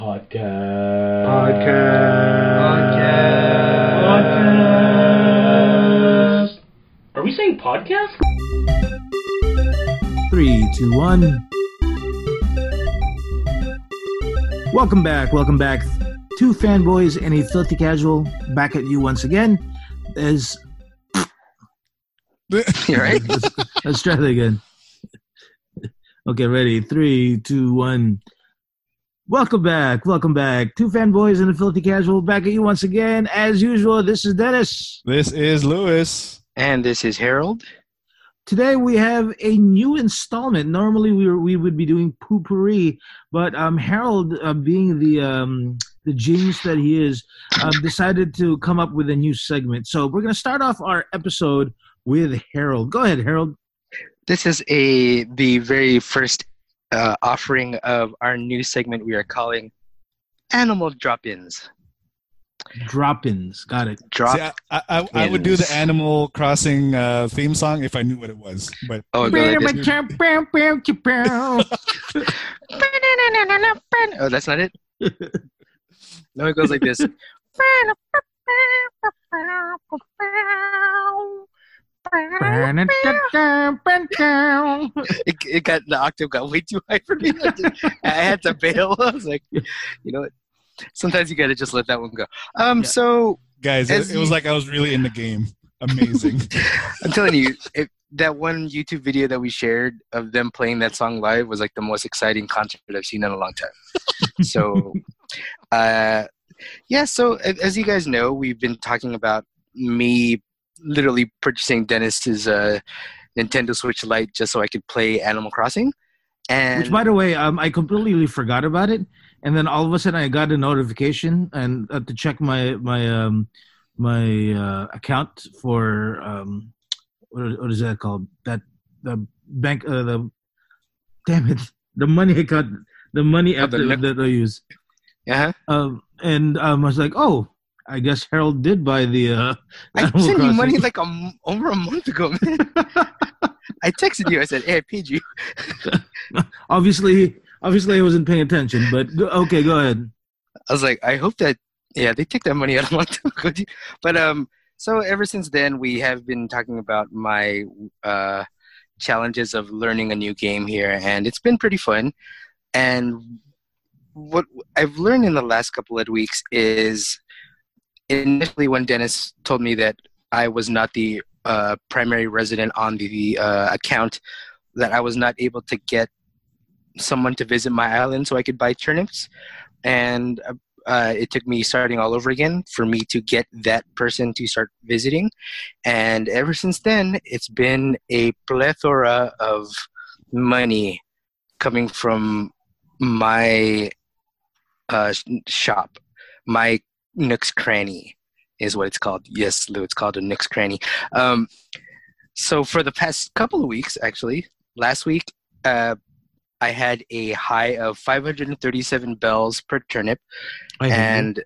Podcast. Are we saying podcast? 3, 2, 1. Welcome back. Two fanboys and a filthy casual back at you once again. As You right? let's try that again. Okay, ready? 3, 2, 1. Welcome back. Two fanboys and a filthy casual back at you once again. As usual, this is Dennis. This is Lewis. And this is Harold. Today we have a new installment. Normally we would be doing poopery, but Harold, being the genius that he is, decided to come up with a new segment. So we're going to start off our episode with Harold. Go ahead, Harold. This is the very first offering of our new segment we are calling Animal Drop-Ins. Drop-ins. Got it. See, I would do the Animal Crossing theme song if I knew what it was. But Oh, go like this. Oh, that's not it? No, it goes like this. It got, the octave got way too high for me. I had to bail. I was like, you know what? Sometimes you gotta just let that one go. So guys, it was like I was really in the game. Amazing. I'm telling you, that one YouTube video that we shared of them playing that song live was like the most exciting concert I've seen in a long time. So, so as you guys know, we've been talking about me literally purchasing Dennis's Nintendo Switch Lite just so I could play Animal Crossing. And Which, by the way, I completely forgot about it, and then all of a sudden I got a notification and to check my account for what is that called? The bank the money account, the money app that I use. Yeah. And I was like, oh, I guess Harold did buy the. I sent you money like over a month ago, man. I texted you. I said, "Hey, I paid you." Obviously, I wasn't paying attention. But okay, go ahead. I was like, I hope that they took that money out a long time ago. But so ever since then, we have been talking about my challenges of learning a new game here, and it's been pretty fun. And what I've learned in the last couple of weeks is, initially when Dennis told me that I was not the primary resident on the account, that I was not able to get someone to visit my island so I could buy turnips, and it took me starting all over again for me to get that person to start visiting. And ever since then, it's been a plethora of money coming from my shop, my Nook's Cranny is what it's called. Yes, Lou, it's called a Nook's Cranny. So for the past couple of weeks, actually, last week, I had a high of 537 bells per turnip, and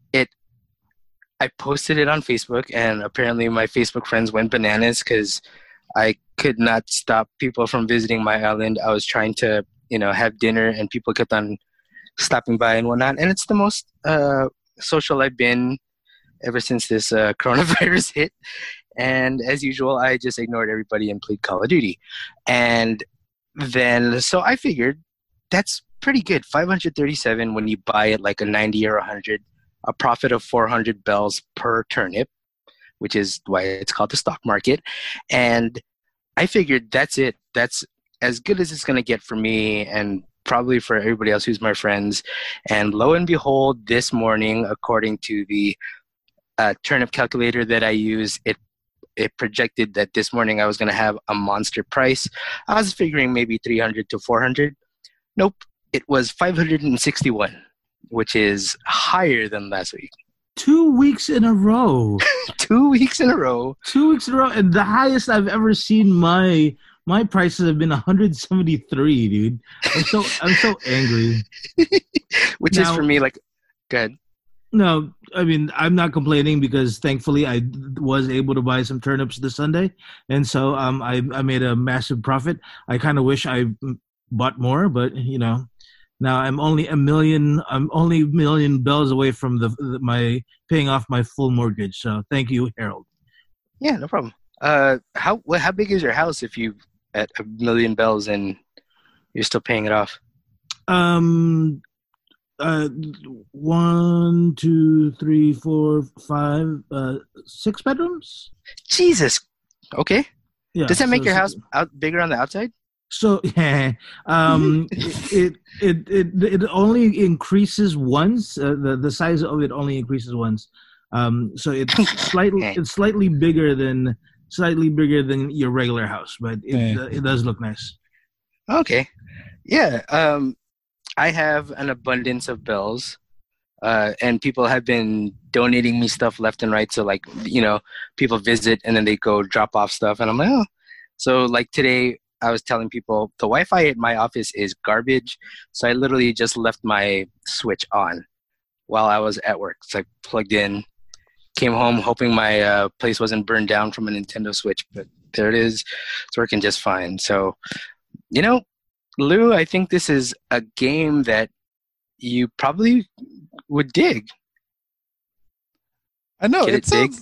I posted it on Facebook, and apparently my Facebook friends went bananas because I could not stop people from visiting my island. I was trying to, have dinner, and people kept on stopping by and whatnot, and it's the most social I've been ever since this coronavirus hit. And as usual, I just ignored everybody and played Call of Duty. And then, so I figured that's pretty good. 537 when you buy it like a 90 or 100, a profit of 400 bells per turnip, which is why it's called the stock market. And I figured that's it. That's as good as it's going to get for me and probably for everybody else who's my friends. And lo and behold, this morning, according to the turnip calculator that I use, it projected that this morning I was going to have a monster price. I was figuring maybe 300 to 400. Nope, it was 561, which is higher than last week. 2 weeks in a row. 2 weeks in a row. 2 weeks in a row, and the highest I've ever seen my prices have been 173, dude. I'm so angry. Which is for me like, good. No, I mean, I'm not complaining because thankfully I was able to buy some turnips this Sunday. And so I made a massive profit. I kind of wish I bought more, but, Now I'm only a million. I'm only a million bells away from my paying off my full mortgage. So thank you, Harold. Yeah, no problem. How big is your house if you at a million bells and you're still paying it off? 1, 2, 3, 4, 5, 6 bedrooms. Jesus. Okay. Yeah. Does that make your house bigger on the outside? So yeah, it only increases once. The size of it only increases once. So it's slightly bigger than your regular house, but it does look nice. Okay. Yeah. I have an abundance of bells, and people have been donating me stuff left and right. So like, people visit and then they go drop off stuff, and I'm like, oh. So like today, I was telling people the Wi-Fi at my office is garbage, so I literally just left my switch on while I was at work. So I plugged in, came home hoping my place wasn't burned down from a Nintendo Switch, but there it is. It's working just fine. So, Lou, I think this is a game that you probably would dig. I know. It sounds...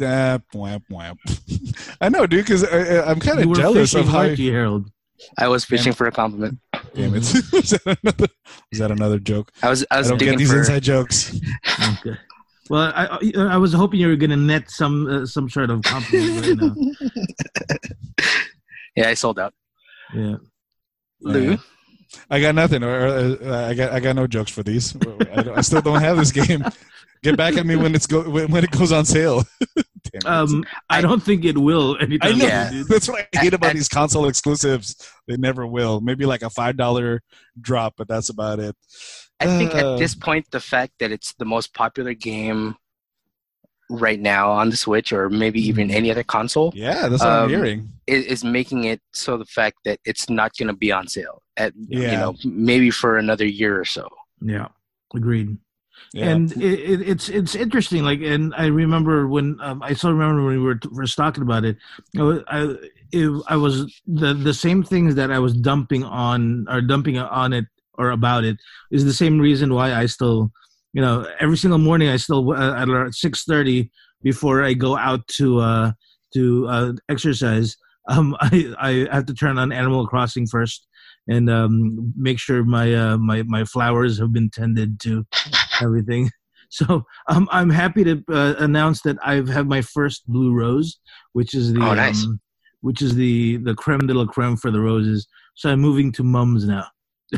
I know, dude, because I'm kind of jealous of how you, Harold. I was fishing for a compliment. Damn it. Was that another joke? I don't get these inside jokes. Okay. Well, I was hoping you were going to net some sort of compliment right now. Yeah, I sold out. Yeah. Lou? I got nothing. I got no jokes for these. I still don't have this game. Get back at me when it goes on sale. I don't think it will anytime. I know. That's what I hate about these console exclusives. They never will. Maybe like a $5 drop, but that's about it. I think at this point, the fact that it's the most popular game right now on the Switch, or maybe even any other console. Yeah, that's what I'm hearing. Is making it so the fact that it's not going to be on sale at maybe for another year or so. Yeah, agreed. Yeah. And it's interesting. Like, and I remember when I still remember when we were first talking about it. I was the same things that I was dumping on it or about it is the same reason why I still, every single morning I still at 6:30 before I go out to exercise. I have to turn on Animal Crossing first and make sure my flowers have been tended to, everything. So I'm happy to announce that I've had my first blue rose, which is the nice. Which is the creme de la creme for the roses. So I'm moving to mums now.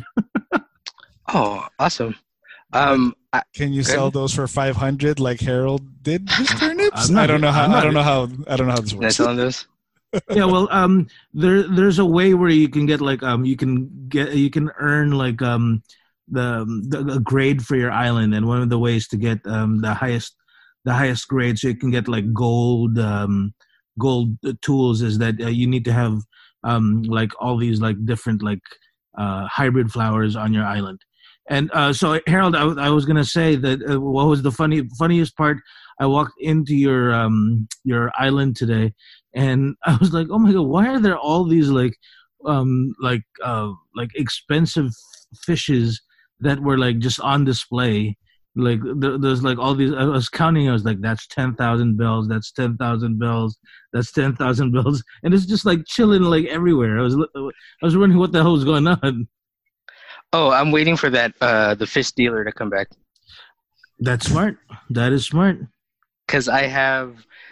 Oh, awesome! Can you sell those for $500 like Harold did with turnips? I don't know how this works. Selling those? Yeah, well, there's a way where you can get like you can earn like the grade for your island, and one of the ways to get the highest grade, so you can get like gold tools, is that you need to have like all these like different like hybrid flowers on your island. And so Harold, I was gonna say that what was the funniest part? I walked into your island today, and I was like, oh my god, why are there all these like expensive fishes that were like just on display? Like there's like all these. I was counting. I was like, that's 10,000 bells. That's 10,000 bells. That's 10,000 bells. And it's just like chilling like everywhere. I was wondering what the hell was going on. Oh, I'm waiting for that the fish dealer to come back. That's smart. That is smart. Because I have,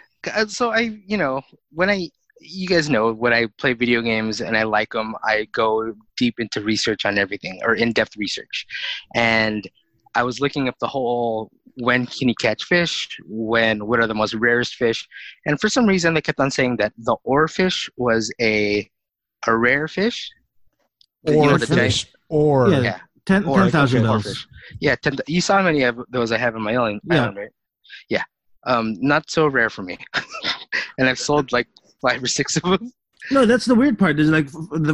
when you guys know, when I play video games and I like them, I go deep into research on everything, or in-depth research. And I was looking up the whole, when can you catch fish? What are the most rarest fish? And for some reason, they kept on saying that the oarfish was a rare fish. Oarfish. Yeah. 10,000 bells. Yeah, you saw how many of those I have in my island, right? Yeah. Not so rare for me. And I've sold like 5 or 6 of them. No, that's the weird part. Is like the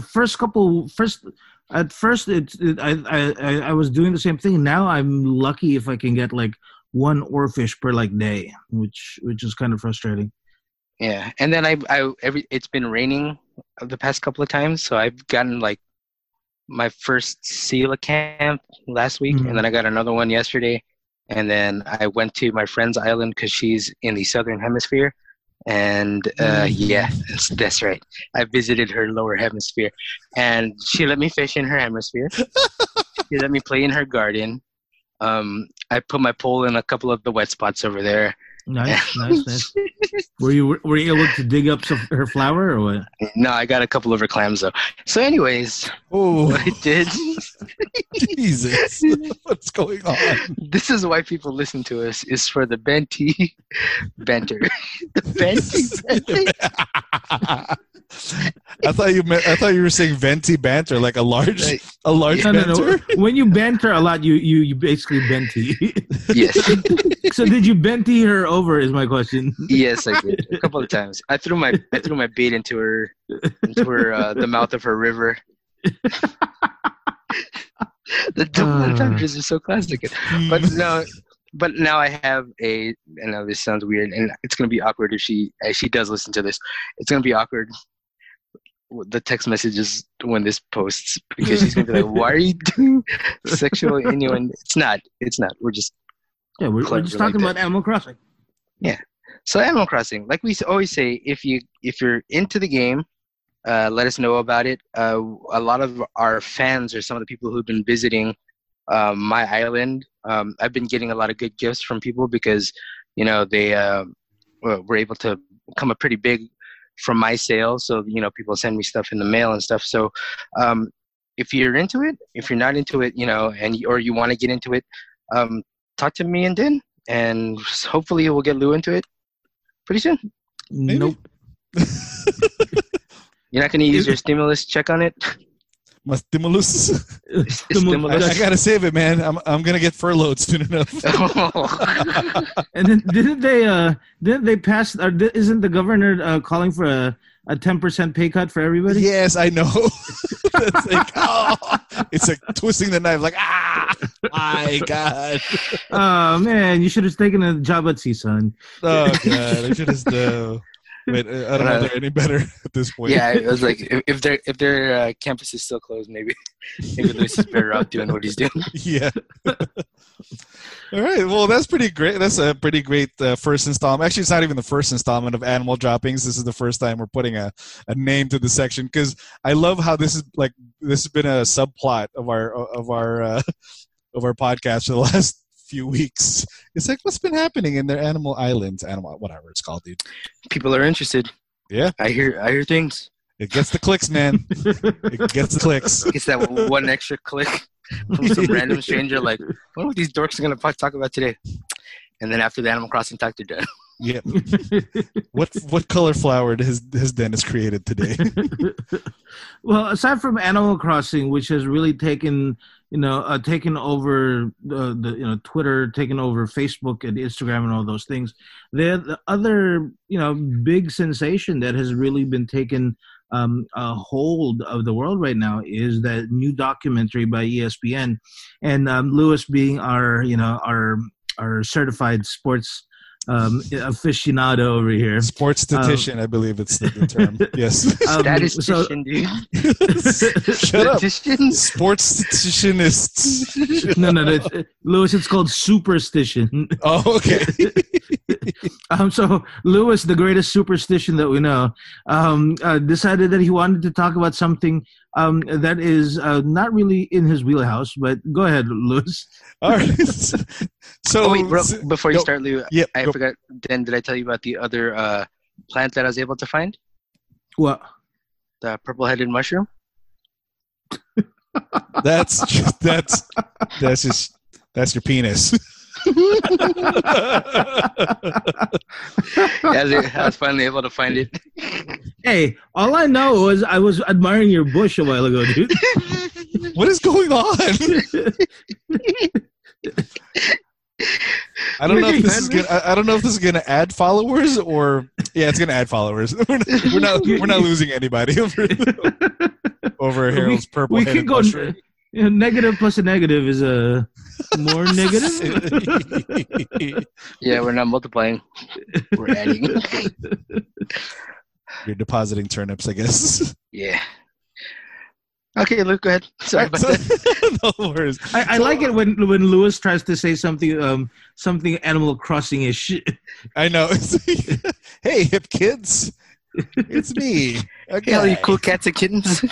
at first I was doing the same thing. Now I'm lucky if I can get like one oarfish per like day, which is kind of frustrating. Yeah, and then it's been raining the past couple of times, so I've gotten like my first SELA camp last week, and then I got another one yesterday. And then I went to my friend's island because she's in the southern hemisphere. And yeah, that's right. I visited her lower hemisphere, and she let me fish in her hemisphere. She let me play in her garden. I put my pole in a couple of the wet spots over there. Nice. Were you able to dig up her flower or what? No, I got a couple of her clams though. So, anyways, what I did. Jesus, what's going on? This is why people listen to us. Is for the Benty banter. The Benty banter. I thought you were saying venti banter, like a large banter. No. When you banter a lot, you basically Benty. Yes. So did you Benty her over? Is my question. Yes, I did a couple of times. I threw my bait into her the mouth of her river. The double entendres are so classic. But now I have I know this sounds weird, and it's gonna be awkward if she does listen to this. It's gonna be awkward. The text messages when this posts, because she's gonna be like, "Why are you doing sexual innuendo?" It's not. We're just we're just talking about Animal Crossing. Yeah. So Animal Crossing, like we always say, if you're into the game, let us know about it. A lot of our fans are some of the people who've been visiting my island. I've been getting a lot of good gifts from people because, they were able to come up pretty big from my sales. So, people send me stuff in the mail and stuff. So if you're into it, if you're not into it, or you want to get into it, talk to me and Din, and hopefully we'll get Lou into it pretty soon. Maybe. Nope. You're not going to use your stimulus check on it? My stimulus. Stimulus. I gotta save it, man. I'm gonna get furloughed soon enough. And then didn't they pass? Or isn't the governor calling for a 10% pay cut for everybody? Yes, I know. It's like twisting the knife. Like my God. Oh man, you should have taken a job at CSUN. Oh God, I should have. Wait, I don't know if they're any better at this point. Yeah, it was like if their campus is still closed, maybe Luis is better off doing what he's doing. Yeah. All right. Well, that's pretty great. That's a pretty great first installment. Actually, it's not even the first installment of Animal Droppings. This is the first time we're putting a name to the section, because I love how this has been a subplot of our podcast for the last few weeks. It's like, what's been happening in their animal islands, whatever it's called, dude. People are interested. Yeah, I hear things. It gets the clicks, man. It gets the clicks. It's that one extra click from some random stranger. Like, what are these dorks going to talk about today? And then after the Animal Crossing talk, they're done. Yeah. What color flower has Dennis created today? Well, aside from Animal Crossing, which has really taken over the Twitter, taken over Facebook and Instagram and all those things, the other big sensation that has really been taken a hold of the world right now is that new documentary by ESPN, and Lewis being our certified sports aficionado over here. Sports statistician, I believe it's the term. Yes. Statistician, dude. Shut up. Sports statisticianists. No, Lewis, it's called superstition. Oh, okay. So Lewis, the greatest superstition that we know, decided that he wanted to talk about something that is not really in his wheelhouse. But go ahead, Lewis. All right. So wait, bro, before you start, Lou, yeah, I forgot. Then did I tell you about the other plant that I was able to find? What? The purple-headed mushroom. That's your penis. I was finally able to find it. Hey, all I know was I was admiring your bush a while ago, dude. What is going on? I don't know if this is gonna add followers or it's gonna add followers. We're not losing anybody over Harold's purple-headed mushroom. Negative plus a negative is a more negative. Yeah, we're not multiplying. We're adding. You're depositing turnips, I guess. Yeah. Okay, Luke, go ahead. Sorry about that. No worries. I like it when Lewis tries to say something something Animal Crossing-ish. I know. Hey, hip kids. It's me. Hey, all you cool cats and kittens.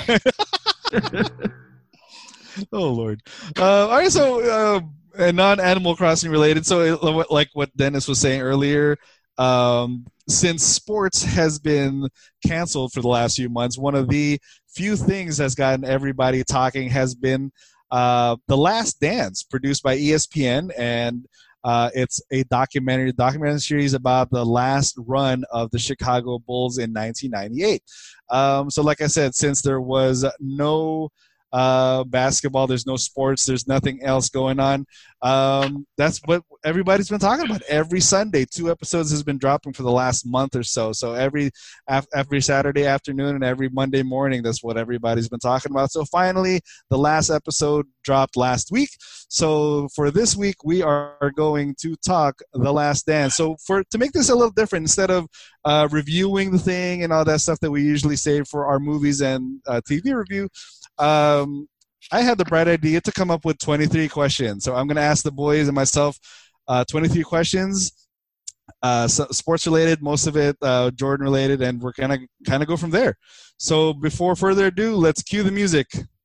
Oh, Lord. All right, so non-Animal Crossing related. So like what Dennis was saying earlier, since sports has been canceled for the last few months, one of the few things that's gotten everybody talking has been The Last Dance, produced by ESPN, and it's a documentary series about the last run of the Chicago Bulls in 1998. So like I said, since there was no basketball, there's no sports, there's nothing else going on, that's what everybody's been talking about. Every Sunday 2 episodes has been dropping for the last month or so. So every Saturday afternoon and every Monday morning, that's what everybody's been talking about. So finally the last episode dropped last week. So for this week we are going to talk The Last Dance. So to make this a little different, instead of reviewing the thing and all that stuff that we usually save for our movies and TV review, I had the bright idea to come up with 23 questions. So I'm going to ask the boys and myself 23 questions, sports related, most of it Jordan related, and we're going to kind of go from there. So before further ado, let's cue the music.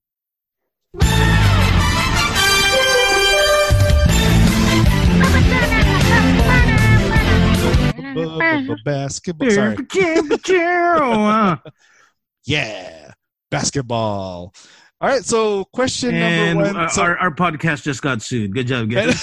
Basketball. Sorry. Yeah, basketball. All right, so question number one. Our podcast just got sued. Good job, guys.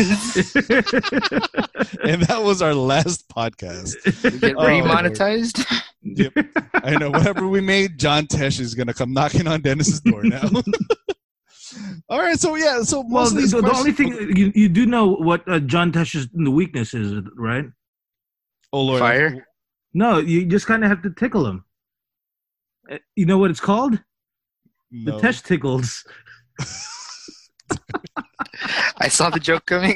And that was our last podcast. Get remonetized? Yep. I know. Whatever we made, John Tesh is going to come knocking on Dennis's door now. All right, so yeah. So most of these the only thing, you do know what John Tesh's weakness is, right? Oh, Lord. Fire? No, you just kind of have to tickle him. You know what it's called? No. The Tesh tickles. I saw the joke coming.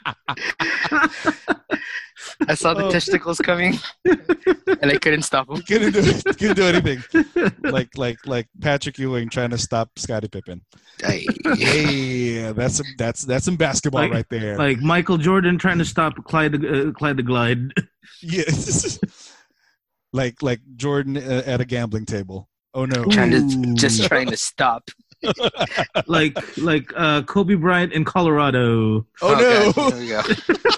I saw the testicles coming, and I couldn't stop him. Couldn't do anything. Like Patrick Ewing trying to stop Scottie Pippen. Hey, that's some basketball right there. Like Michael Jordan trying to stop Clyde the Glide. Yes. like Jordan at a gambling table. Oh no! Trying to stop. like Kobe Bryant in Colorado. Oh no! God. There we go.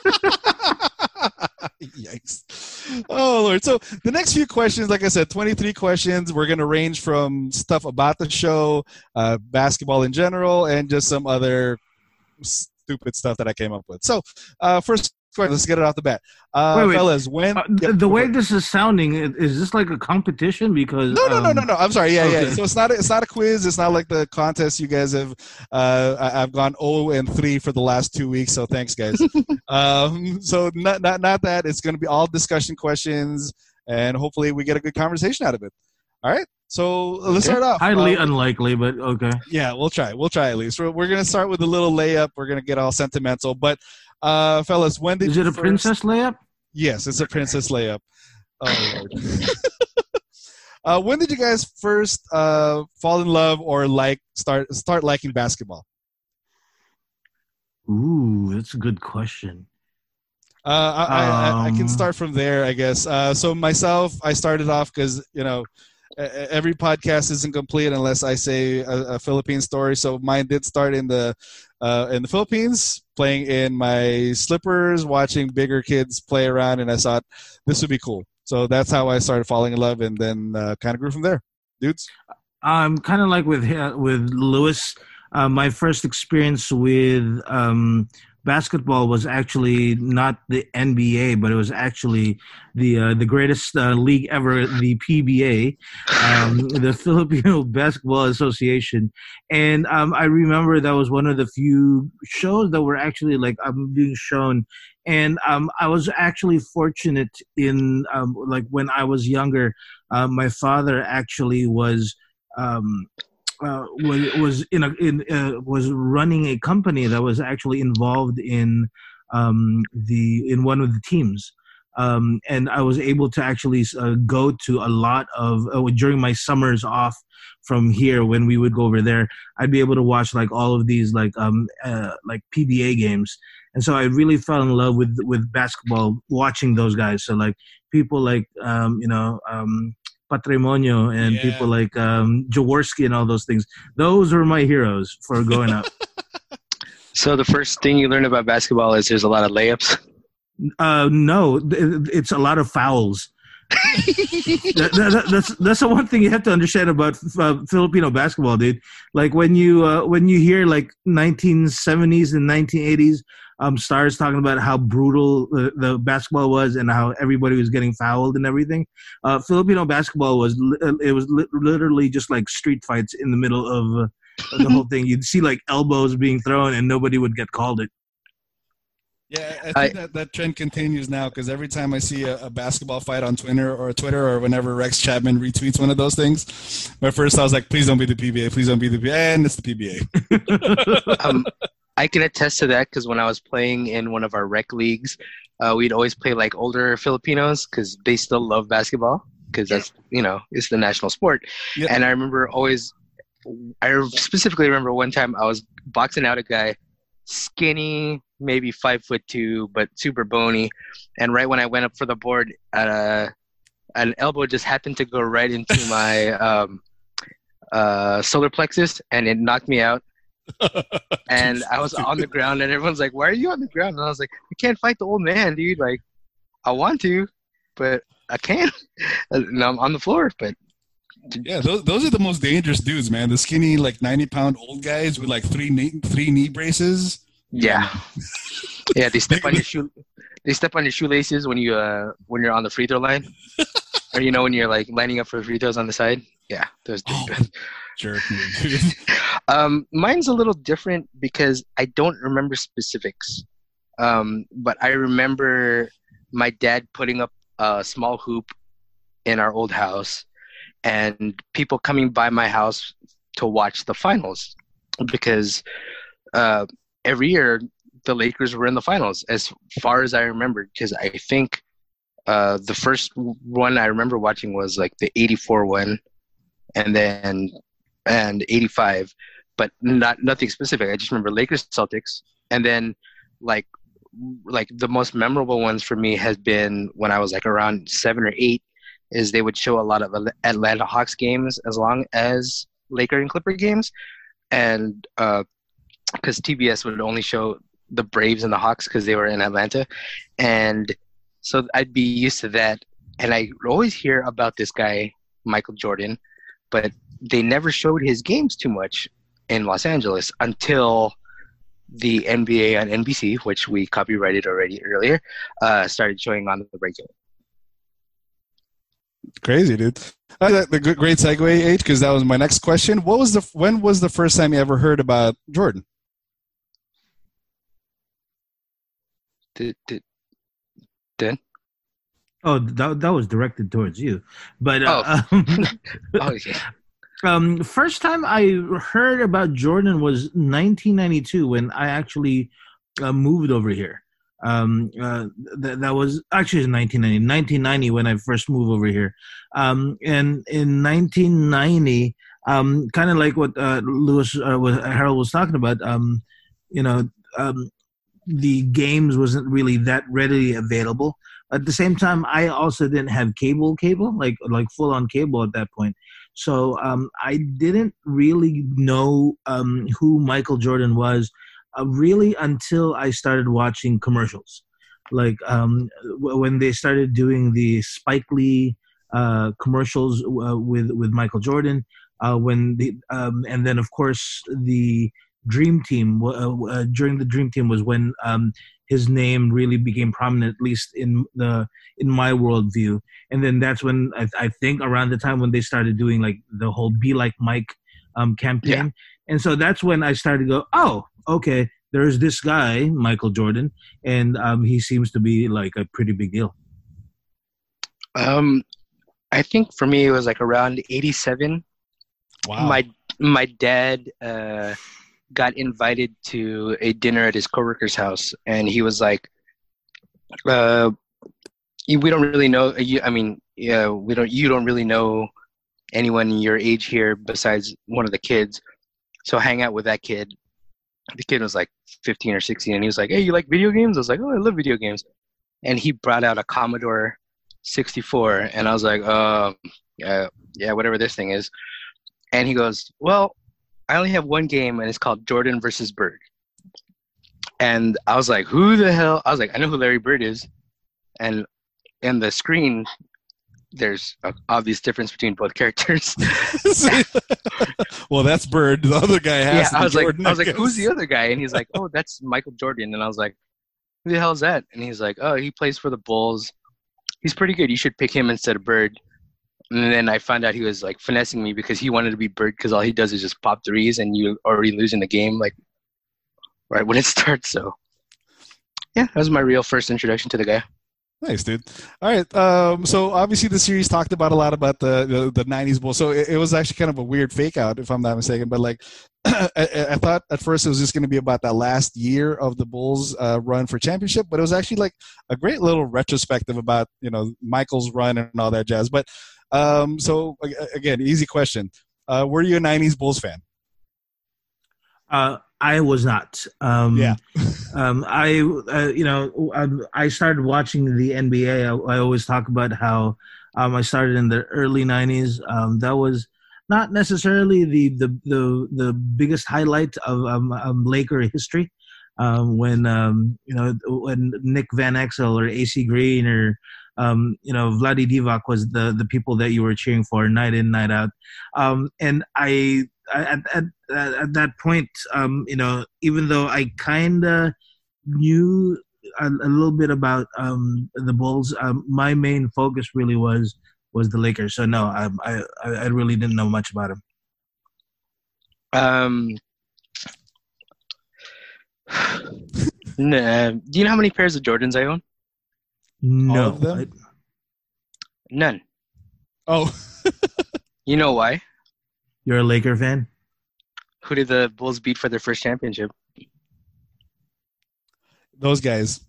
Yikes! Oh Lord! So the next few questions, like I said, 23 questions. We're going to range from stuff about the show, basketball in general, and just some other stupid stuff that I came up with. So first. Let's get it off the bat. Wait. Fellas, when... the way this is sounding, is this like a competition? Because No. I'm sorry. Yeah. So it's not a quiz. It's not like the contest you guys have. I've gone 0-3 for the last 2 weeks, so thanks, guys. So not that. It's going to be all discussion questions, and hopefully we get a good conversation out of it. All right? So let's start off. Highly unlikely, but okay. Yeah, we'll try. We'll try at least. We're going to start with a little layup. We're going to get all sentimental, but... fellas, when did Is it a princess layup? Yes, it's a princess layup. Oh Lord. When did you guys first fall in love or start liking basketball? Ooh, that's a good question. I can start from there, I guess. So myself, I started off because every podcast isn't complete unless I say a Philippine story. So mine did start in the Philippines, playing in my slippers, watching bigger kids play around, and I thought this would be cool. So that's how I started falling in love, and then kind of grew from there. Dudes? Kind of like with Lewis. My first experience with basketball was actually not the NBA, but it was actually the greatest league ever, the PBA, the Filipino Basketball Association. And I remember that was one of the few shows that were actually being shown. And I was actually fortunate in when I was younger, my father actually was running a company that was actually involved in one of the teams. and I was able to actually go to a lot of during my summers off from here when we would go over there. I'd be able to watch like all of these like PBA games, and so I really fell in love with basketball watching those guys. So like people like Patrimonio and people like Jaworski and all those things. Those were my heroes for growing up. So the first thing you learn about basketball is there's a lot of layups? No, it's a lot of fouls. That's the one thing you have to understand about Filipino basketball, dude. Like when you hear like 1970s and 1980s stars talking about how brutal the basketball was and how everybody was getting fouled and everything. Filipino basketball was literally just like street fights in the middle of the whole thing. You'd see like elbows being thrown and nobody would get called it. Yeah, I think that trend continues now because every time I see a basketball fight on Twitter or whenever Rex Chapman retweets one of those things, my first thought was like, please don't be the PBA, please don't be the PBA, and it's the PBA. I can attest to that because when I was playing in one of our rec leagues, we'd always play like older Filipinos because they still love basketball because that's, it's the national sport. Yeah. And I specifically remember one time I was boxing out a guy, skinny, maybe 5'2", but super bony. And right when I went up for the board, an elbow just happened to go right into my solar plexus, and it knocked me out. And I was on the ground, and everyone's like, "Why are you on the ground?" And I was like, "I can't fight the old man, dude. Like, I want to, but I can't." And I'm on the floor, but. Yeah, those are the most dangerous dudes, man. The skinny, like 90-pound old guys with like three knee braces. Yeah, yeah. They step on your shoe. They step on your shoelaces when you're on the free throw line, or when you're like lining up for free throws on the side. Yeah, those dudes. Jerk, dude. Mine's a little different because I don't remember specifics, but I remember my dad putting up a small hoop in our old house, and people coming by my house to watch the finals because every year the Lakers were in the finals as far as I remember, because I think the first one I remember watching was like the 84 one and 85, but nothing specific. I just remember Lakers Celtics, and then like the most memorable ones for me has been when I was like around 7 or 8 is they would show a lot of Atlanta Hawks games as long as Laker and Clipper games. And because TBS would only show the Braves and the Hawks because they were in Atlanta. And so I'd be used to that. And I always hear about this guy, Michael Jordan, but they never showed his games too much in Los Angeles until the NBA on NBC, which we copyrighted already earlier, started showing on the regular. Crazy, dude. The great segue, H, because that was my next question. When was the first time you ever heard about Jordan? Dan? Oh, that was directed towards you. But first time I heard about Jordan was 1992 when I actually moved over here. That was actually 1990 when I first moved over here. And in 1990, kind of like what what Harold was talking about, the games wasn't really that readily available. At the same time, I also didn't have cable, like full on cable at that point. So I didn't really know who Michael Jordan was. Really until I started watching commercials, like when they started doing the Spike Lee commercials with Michael Jordan, and then of course the Dream Team. During the Dream Team was when his name really became prominent, at least in my worldview. And then that's when I think around the time when they started doing like the whole "Be Like Mike" campaign. Yeah. And so that's when I started to go, oh, okay, there's this guy, Michael Jordan, and he seems to be like a pretty big deal. I think for me it was like around 87. Wow. My dad got invited to a dinner at his coworker's house, and he was like, We don't really know. I mean, yeah, we don't. You don't really know anyone your age here besides one of the kids. So I hang out with that kid. The kid was like 15 or 16, and he was like, "Hey, you like video games?" I was like, "Oh, I love video games." And he brought out a Commodore 64, and I was like, yeah, whatever this thing is." And he goes, "Well, I only have one game, and it's called Jordan versus Bird." And I was like, "Who the hell?" I was like, "I know who Larry Bird is." And in the screen, there's an obvious difference between both characters. Well, that's Bird. The other guy has. Yeah, I was Jordan, like, "Who's the other guy?" And he's like, "Oh, that's Michael Jordan." And I was like, "Who the hell is that?" And he's like, "Oh, he plays for the Bulls. He's pretty good. You should pick him instead of Bird." And then I found out he was like finessing me because he wanted to be Bird because all he does is just pop threes, and you already losing the game like right when it starts. So yeah, that was my real first introduction to the guy. Nice, dude. All right. So obviously the series talked about a lot about the 90s Bulls. So it was actually kind of a weird fake out, if I'm not mistaken. But like, I thought at first it was just going to be about that last year of the Bulls run for championship. But it was actually like a great little retrospective about, Michael's run and all that jazz. But so again, easy question. Were you a 90s Bulls fan? I was not. Yeah. I started watching the NBA. I always talk about how I started in the early '90s. That was not necessarily the biggest highlight of Laker history. When Nick Van Exel or AC Green or Vlade Divac was the people that you were cheering for night in, night out. And at that point, even though I kind of knew a little bit about the Bulls, my main focus really was the Lakers. So no, I really didn't know much about them. Nah. Do you know how many pairs of Jordans I own? No. All of them? None. Oh. You know why? You're a Laker fan? Who did the Bulls beat for their first championship? Those guys.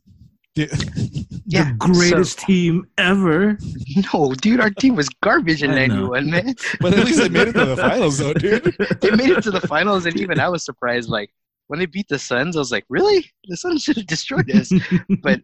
The greatest team ever. No, dude, our team was garbage in '91, man. But at least they made it to the finals, though, dude. They made it to the finals, and even I was surprised. Like, when they beat the Suns, I was like, really? The Suns should have destroyed us. But,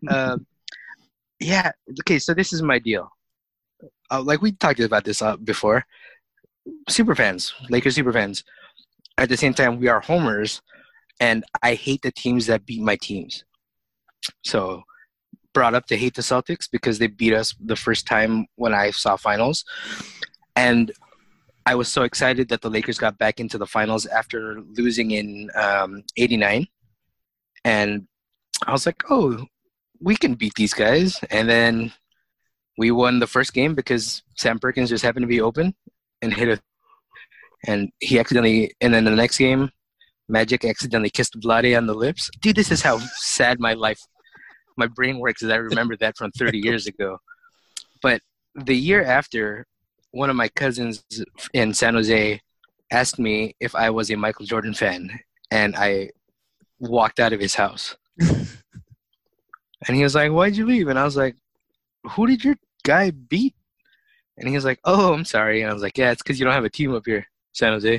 yeah. Okay, so this is my deal. Like, we talked about this before. Super fans, Lakers super fans. At the same time, we are homers, and I hate the teams that beat my teams. So, brought up to hate the Celtics because they beat us the first time when I saw finals. And I was so excited that the Lakers got back into the finals after losing in '89. And I was like, oh, we can beat these guys. And then we won the first game because Sam Perkins just happened to be open and hit it. And he accidentally, and then the next game, Magic accidentally kissed Vlade on the lips. Dude, this is how sad my brain works, as I remember that from 30 years ago. But the year after, one of my cousins in San Jose asked me if I was a Michael Jordan fan, and I walked out of his house. And he was like, "Why'd you leave?" And I was like, "Who did your guy beat?" And he was like, "Oh, I'm sorry." And I was like, "Yeah, it's because you don't have a team up here, San Jose."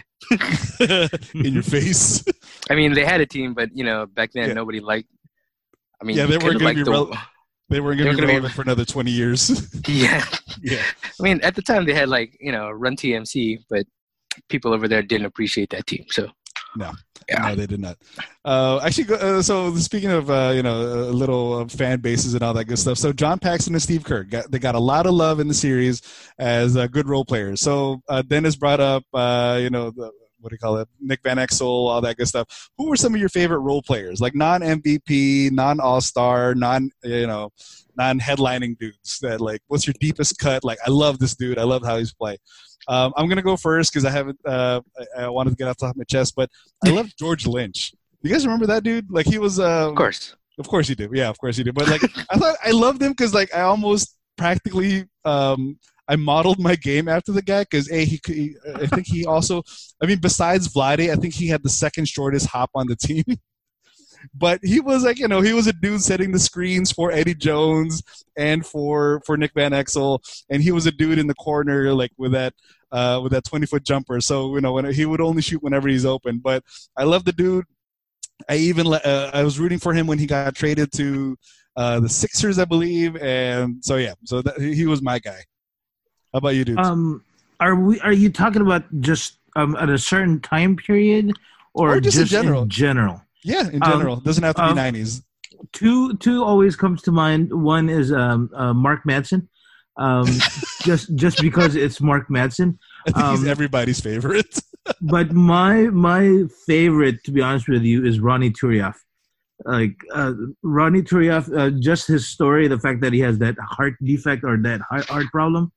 In your face. I mean, they had a team, but, back then nobody liked. I mean, yeah, they weren't going to be relevant for another 20 years. Yeah. Yeah. I mean, at the time they had Run TMC, but people over there didn't appreciate that team. So no, yeah, no, they did not. Actually, so speaking of little fan bases and all that good stuff. So John Paxson and Steve Kerr they got a lot of love in the series as good role players. So Dennis brought up what do you call it? Nick Van Exel, all that good stuff. Who were some of your favorite role players? Like non-MVP, non-All-Star, non-headlining dudes that what's your deepest cut? Like, I love this dude. I love how he's playing. I'm going to go first because I haven't, I wanted to get off the top of my chest, but I love George Lynch. You guys remember that dude? Like, he was, of course you do. Yeah, of course you do. But I loved him because I almost practically, I modeled my game after the guy because I think he also, besides Vlade, I think he had the second shortest hop on the team. But he was like, he was a dude setting the screens for Eddie Jones and for Nick Van Exel, and he was a dude in the corner like with that 20-foot jumper. So when he would only shoot whenever he's open. But I love the dude. I was rooting for him when he got traded to the Sixers, I believe, and so he was my guy. How about you, dudes? Are you talking about just at a certain time period, or just in general? Yeah, in general. Doesn't have to be 90s. Two always comes to mind. One is Mark Madsen, just because it's Mark Madsen. I think he's everybody's favorite. But my favorite, to be honest with you, is Ronny Turiaf. Like Ronny Turiaf, just his story, the fact that he has that heart defect or that heart problem,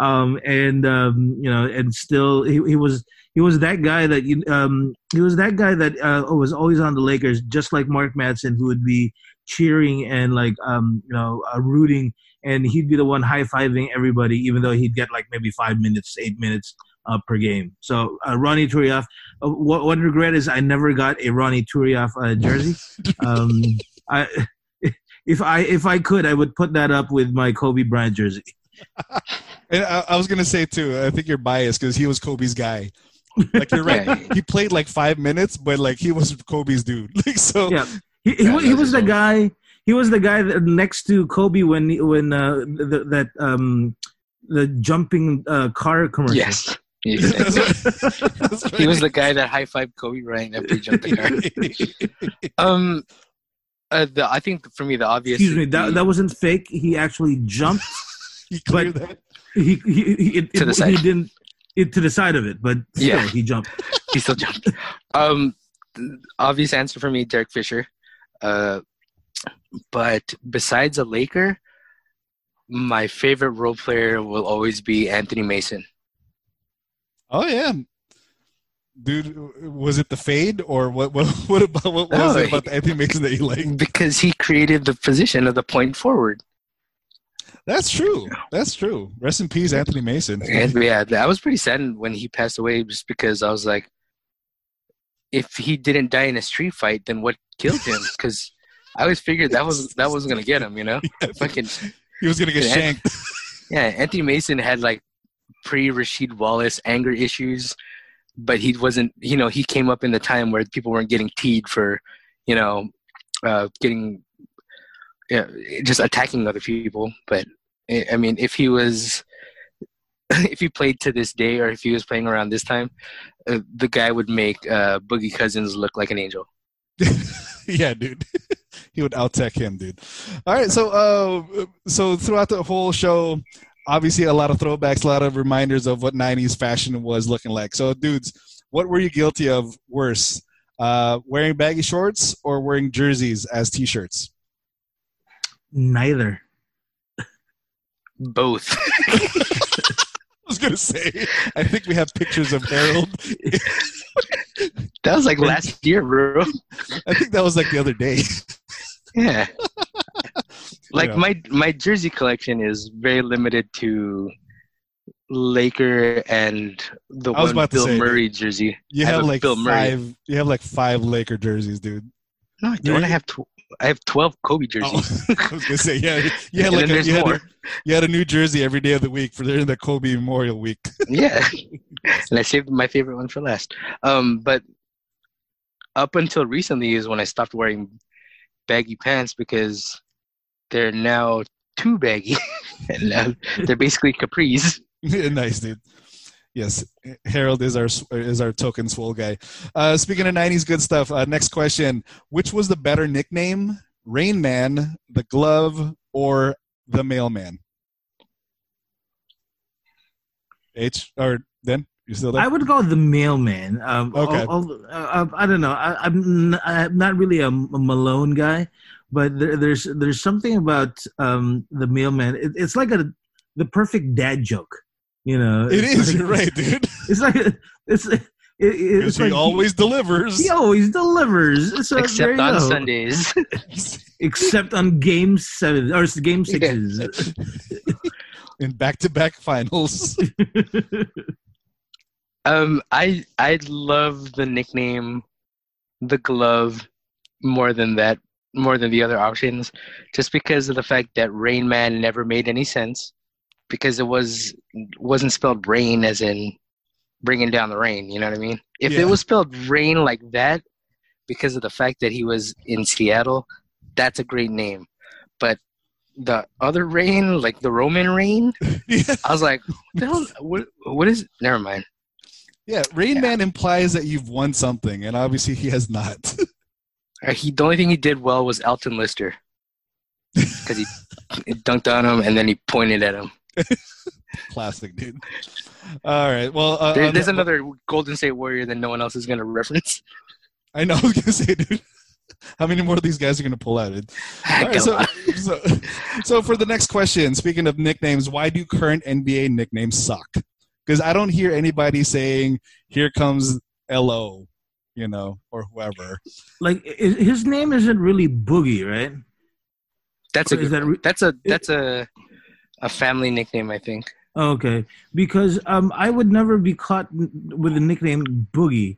and still he was that guy that was always on the Lakers, just like Mark Madsen, who would be cheering and rooting, and he'd be the one high-fiving everybody, even though he'd get like maybe 5 minutes, 8 minutes per game. So Ronny Turiaf. One regret is I never got a Ronny Turiaf jersey. If I could, I would put that up with my Kobe Bryant jersey. And I was gonna say too, I think you're biased because he was Kobe's guy. Like you're right, he played like 5 minutes, but like he was Kobe's dude. Like so, yeah, he was the guy. He was the guy that next to Kobe when the jumping car commercial. Yes. That's right. He was the guy that high-fived Kobe Bryant after he jumped the car. I think for me the obvious. Excuse me, that wasn't fake. He actually jumped. He cleared that. He to the side. He didn't to the side of it, but still, he jumped. He still jumped. Obvious answer for me, Derek Fisher. But besides a Laker, my favorite role player will always be Anthony Mason. Oh yeah, dude. Was it the fade or what? What was it about the Anthony Mason that you liked? Because he created the position of the point forward. That's true. Rest in peace, Anthony Mason. And, I was pretty saddened when he passed away, just because I was like, if he didn't die in a street fight, then what killed him? Because I always figured that wasn't gonna get him. Yeah, he was gonna get shanked. Yeah, Anthony Mason had like pre-Rasheed Wallace anger issues, but he wasn't, he came up in the time where people weren't getting teed for, just attacking other people. But I mean, if he played to this day, or if he was playing around this time, the guy would make Boogie Cousins look like an angel. Yeah, dude. He would out-tech him, dude. All right, so throughout the whole show, obviously, a lot of throwbacks, a lot of reminders of what 90s fashion was looking like. So, dudes, what were you guilty of worse? Wearing baggy shorts or wearing jerseys as T-shirts? Neither. Both. I was going to say, I think we have pictures of Harold. That was like last year, bro. I think that was like the other day. Yeah. Like my jersey collection is very limited to Laker and the one Bill Murray jersey. You have like Bill Murray. You have like 5 Laker jerseys, dude. No, I don't. I have 12 Kobe jerseys. Oh, I was gonna say, you had a new jersey every day of the week for the Kobe Memorial Week. Yeah, and I saved my favorite one for last. But up until recently is when I stopped wearing baggy pants, because they're now too baggy, and they're basically capris. Nice, dude. Yes, Harold is our token swole guy. Speaking of 90s good stuff, next question. Which was the better nickname, Rain Man, the Glove, or the Mailman? Or then? You still there? I would go the Mailman. Okay. I don't know. I'm not really a Malone guy, but there's something about the Mailman. It's like the perfect dad joke. It is. Like, you're right, dude. It's he like always delivers. He always delivers. So except on Sundays. Except on Game 7 or Game 6s. In back-to-back finals. I love the nickname, the Glove, more than that, more than the other options, just because of the fact that Rain Man never made any sense, because wasn't spelled rain as in bringing down the rain. You know what I mean? If it was spelled rain like that, because of the fact that he was in Seattle, that's a great name. But the other Rain, like the Roman Rain, I was like, what is? Never mind. Yeah, Rain Man implies that you've won something, and obviously he has not. The only thing he did well was Alton Lister, because he dunked on him and then he pointed at him. Classic, dude. All right. Well, there's another Golden State Warrior that no one else is going to reference. I know. I was going to say, dude. How many more of these guys are going to pull out? All right, so for the next question, speaking of nicknames, why do current NBA nicknames suck? Because I don't hear anybody saying, "Here comes LO," or whoever. Like his name isn't really Boogie, right? That's a family nickname, I think. Okay, because I would never be caught with the nickname Boogie.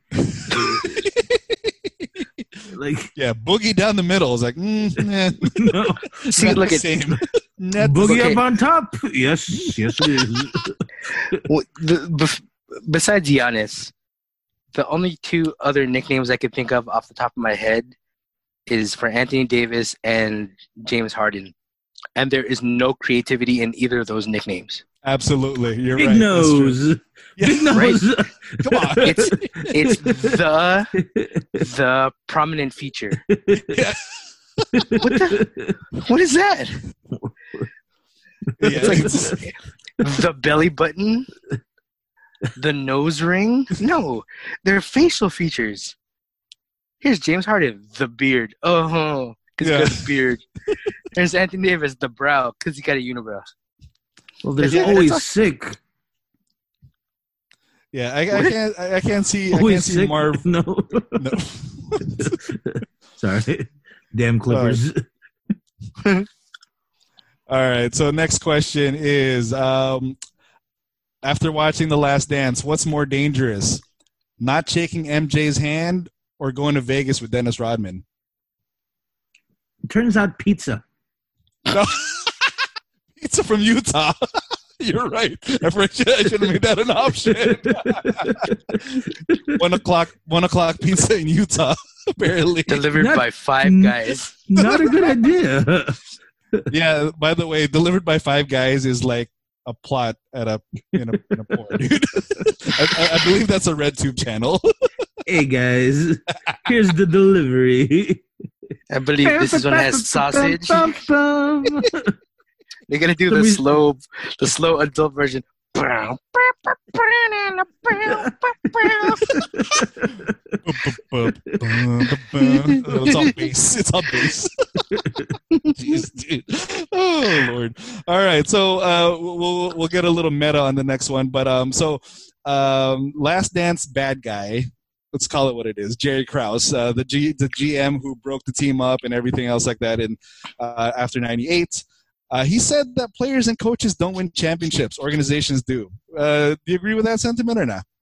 Boogie down the middle is like, no. See, look at same. Boogie up on top. Yes, it is. Well, besides Giannis, the only two other nicknames I could think of off the top of my head is for Anthony Davis and James Harden, and there is no creativity in either of those nicknames. Absolutely, you're Big right. Nose. Big nose. Right. Come on, it's the prominent feature. Yeah. What is that? Yeah, It's like the belly button, the nose ring. No, they're facial features. Here's James Harden, the beard. Oh, because he got a beard. There's Anthony Davis, the brow, because he got a unibrow. Well, there's always sick. Yeah, I can't see Marv. No. No. Sorry. Damn Clippers. All right. So next question is, after watching The Last Dance, what's more dangerous? Not shaking MJ's hand or going to Vegas with Dennis Rodman? Turns out pizza. No. Pizza from Utah. You're right. I should have made that an option. 1 o'clock pizza in Utah, apparently. Delivered by Five Guys. Not a good idea. Yeah, by the way, delivered by Five Guys is like a plot in a porn, dude. I believe that's a RedTube channel. Hey guys, here's the delivery. I believe this is one that has sausage. They're gonna do the slow adult version. It's on bass. It's on bass. Jeez, dude. Oh Lord. All right, so we'll get a little meta on the next one, but Last Dance bad guy. Let's call it what it is. Jerry Krause, the GM who broke the team up and everything else like that in after '98. He said that players and coaches don't win championships; organizations do. Do you agree with that sentiment or not?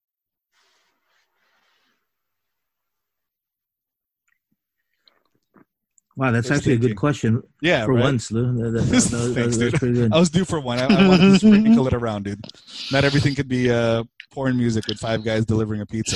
Wow, that's actually a good question. Yeah, for right? once, Lou. That Thanks, was pretty good. I was due for one. I wanted to sprinkle it around, dude. Not everything could be porn music with Five Guys delivering a pizza.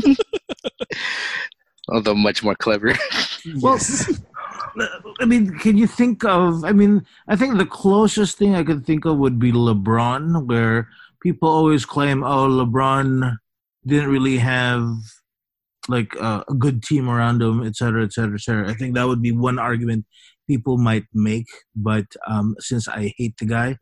Although much more clever. Well, I mean, can you think of? I mean, I think the closest thing I could think of would be LeBron, where people always claim, "Oh, LeBron didn't really have like a good team around him, et cetera, et cetera, et cetera." I think that would be one argument people might make. But since I hate the guy,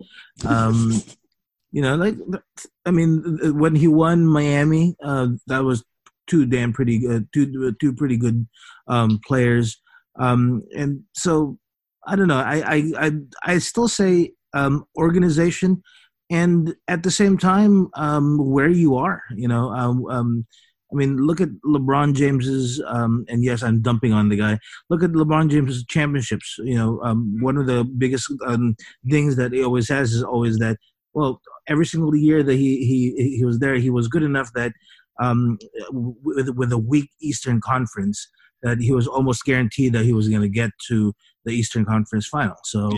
I mean, when he won Miami, that was two pretty good players. And so I don't know. I still say organization, and at the same time, where you are. I mean, look at LeBron James's, and yes, I'm dumping on the guy. Look at LeBron James's championships. One of the biggest things that he always has is always that. Well, every single year that he was there, he was good enough that with a weak Eastern Conference, that he was almost guaranteed that he was going to get to the Eastern Conference Final. So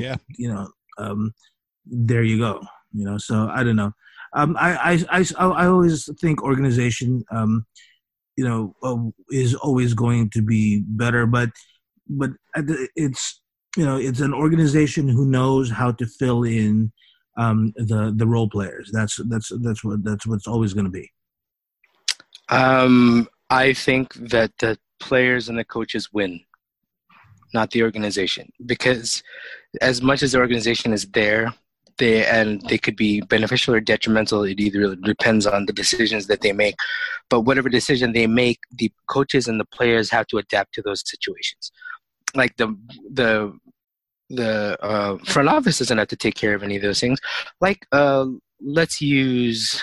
there you go. So I don't know. I always think organization, is always going to be better, but it's it's an organization who knows how to fill in the role players. That's what's always going to be. I think that the players and the coaches win, not the organization, because as much as the organization is there, they could be beneficial or detrimental. It either depends on the decisions that they make. But whatever decision they make, the coaches and the players have to adapt to those situations. Like the front office doesn't have to take care of any of those things. Like let's use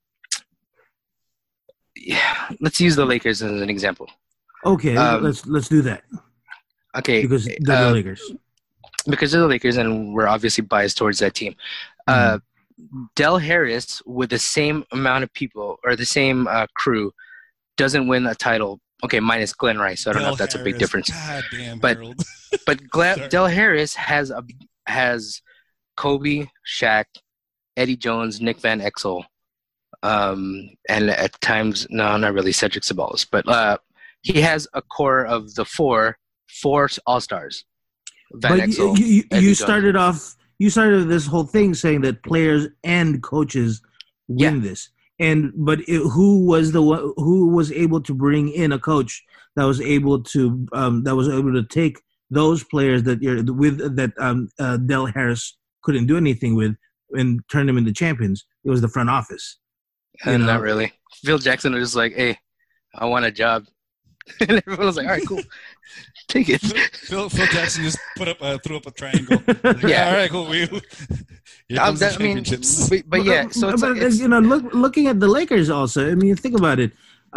the Lakers as an example. Okay, let's do that. Okay, because they're the Lakers. Because they're the Lakers, and we're obviously biased towards that team. Del Harris, with the same amount of people or the same crew, doesn't win a title. Okay, minus Glenn Rice. So I don't know if that's a big difference. God damn, but Del Harris has Kobe, Shaq, Eddie Jones, Nick Van Exel, and at times, no, not really Cedric Ceballos, but he has a core of the four All-Stars. Van Exel, you started off. You started this whole thing saying that players and coaches win this, who was able to bring in a coach that was able to take those players that Del Harris couldn't do anything with and turn them into champions? It was the front office. Not really. Phil Jackson was just like, "Hey, I want a job," and everyone was like, "All right, cool." Take it. Phil Jackson just threw up a triangle. Like, all right, cool. Championships. Looking at the Lakers also. I mean, think about it.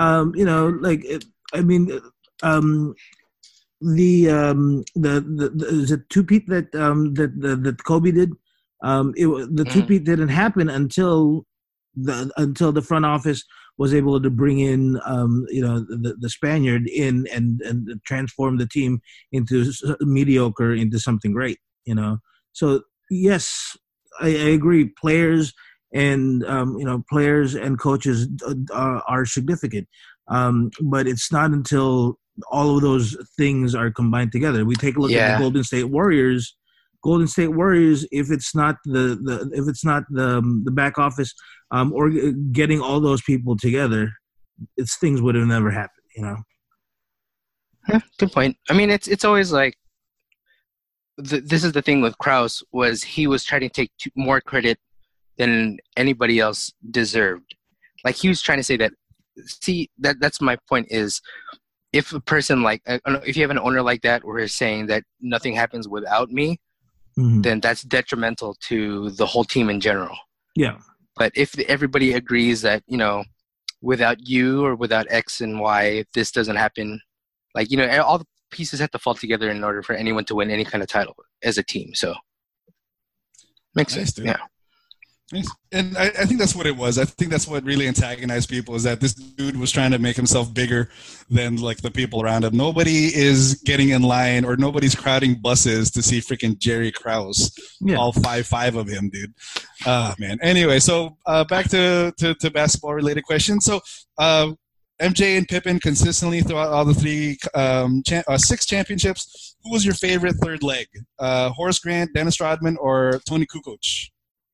The two-peat that Kobe did. The two-peat didn't happen until the front office was able to bring in, the Spaniard in and transform the team into mediocre into something great. So yes, I agree. Players and coaches are significant, but it's not until all of those things are combined together. We take a look at the Golden State Warriors. If it's not the back office or getting all those people together, things would have never happened. Yeah, good point. I mean, it's always like this is the thing with Krause, was he was trying to take more credit than anybody else deserved. Like he was trying to say that. See, that's my point is, if a person if you have an owner like that where he's saying that nothing happens without me, then that's detrimental to the whole team in general. Yeah. But if everybody agrees that, without you or without X and Y, this doesn't happen, all the pieces have to fall together in order for anyone to win any kind of title as a team. So makes sense. Dude. Yeah. And I think that's what it was. I think that's what really antagonized people, is that this dude was trying to make himself bigger than the people around him. Nobody is getting in line, or nobody's crowding buses to see freaking Jerry Krause. Yeah. All 5'5" of him, dude. Man. Anyway, so back to basketball related questions. So MJ and Pippen consistently throughout all the 6 championships. Who was your favorite third leg? Horace Grant, Dennis Rodman, or Tony Kukoc?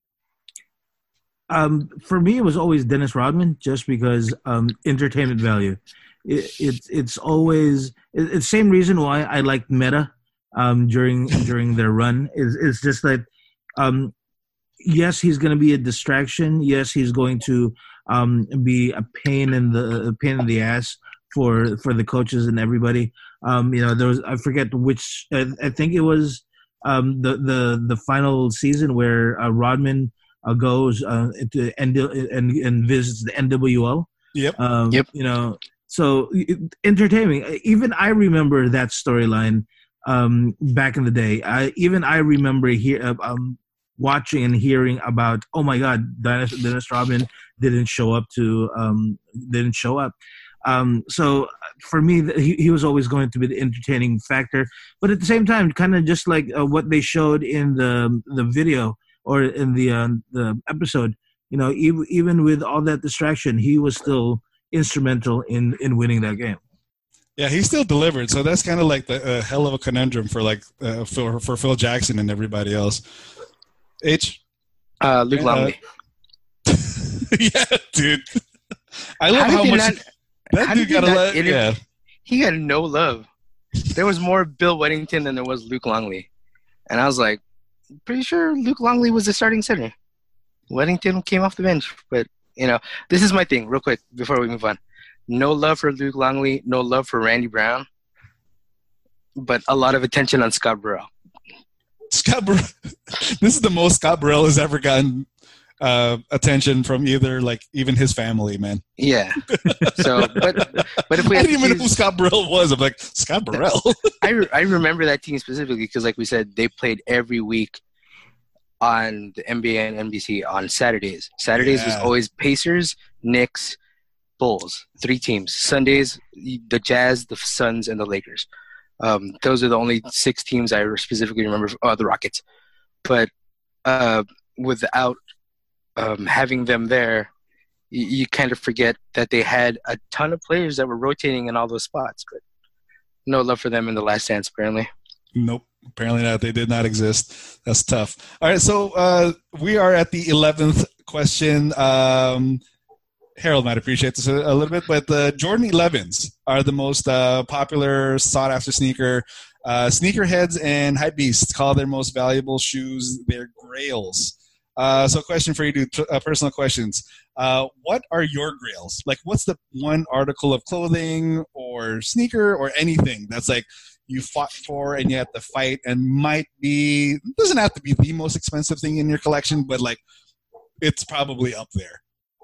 For me, it was always Dennis Rodman, just because entertainment value. It's always the same reason why I liked Meta during their run. It's just that yes, he's going to be a distraction. Yes, he's going to be a pain in the ass for the coaches and everybody. There was, I forget which. I think it was the final season where Rodman goes to and visits the NWO. Yep. Yep. So entertaining. Even I remember that storyline back in the day. I remember watching and hearing about, oh my God, Dennis Rodman didn't show up. So for me, he was always going to be the entertaining factor. But at the same time, kind of just like what they showed in the video or in the episode, you know, even with all that distraction, he was still instrumental in winning that game. Yeah, he still delivered. So that's kind of like the hell of a conundrum for for Phil Jackson and everybody else. Luke Longley. Yeah, dude. I love how much that dude got a lot. Yeah, he got no love. There was more Bill Weddington than there was Luke Longley, and I was like, pretty sure Luke Longley was the starting center. Weddington came off the bench, but you know, this is my thing. Real quick before we move on, no love for Luke Longley, no love for Randy Brown, but a lot of attention on Scott Burrell. This is the most Scott Burrell has ever gotten attention from even his family, man. Yeah. So, but if we I didn't even know who Scott Burrell was. I'm like, Scott Burrell. I remember that team specifically because, like we said, they played every week on the NBA and NBC on Saturdays. Saturdays was always Pacers, Knicks, Bulls, 3 teams. Sundays, the Jazz, the Suns, and the Lakers. Those are the only 6 teams I specifically remember. The Rockets, but without having them there, you kind of forget that they had a ton of players that were rotating in all those spots. But no love for them in the Last Dance, apparently. Nope, apparently not. They did not exist. That's tough. All right, so we are at the 11th question. Harold might appreciate this a little bit, but the Jordan 11s are the most popular, sought-after sneaker. Sneakerheads and hypebeasts call their most valuable shoes their grails. So question for you, dude, personal questions. What are your grails? Like, what's the one article of clothing or sneaker or anything that's like you fought for and you had to fight and might be, doesn't have to be the most expensive thing in your collection, but like it's probably up there?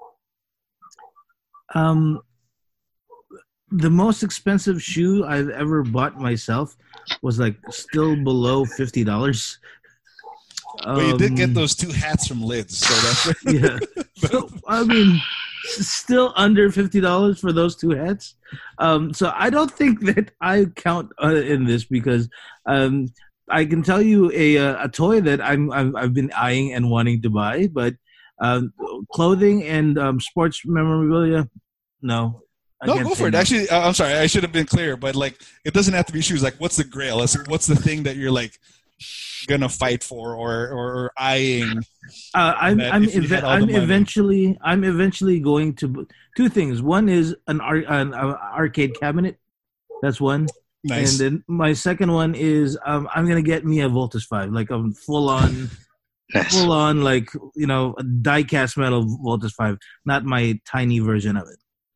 The most expensive shoe I've ever bought myself was like still below $50. But you did get those 2 hats from Lids, so that's yeah. So, I mean, still under $50 for those 2 hats. So I don't think that I count in this because I can tell you a toy that I've been eyeing and wanting to buy, but clothing and sports memorabilia, no. No, go for it. Actually, I'm sorry, I should have been clear, but like, it doesn't have to be shoes. Like, what's the grail? What's the thing that you're like gonna fight for or eyeing? I'm eventually going to 2 things. One is an arcade cabinet. That's one. Nice. And then my second one is I'm gonna get me a Voltus 5, like a full on, like, you know, a die-cast metal Voltus 5, not my tiny version of it.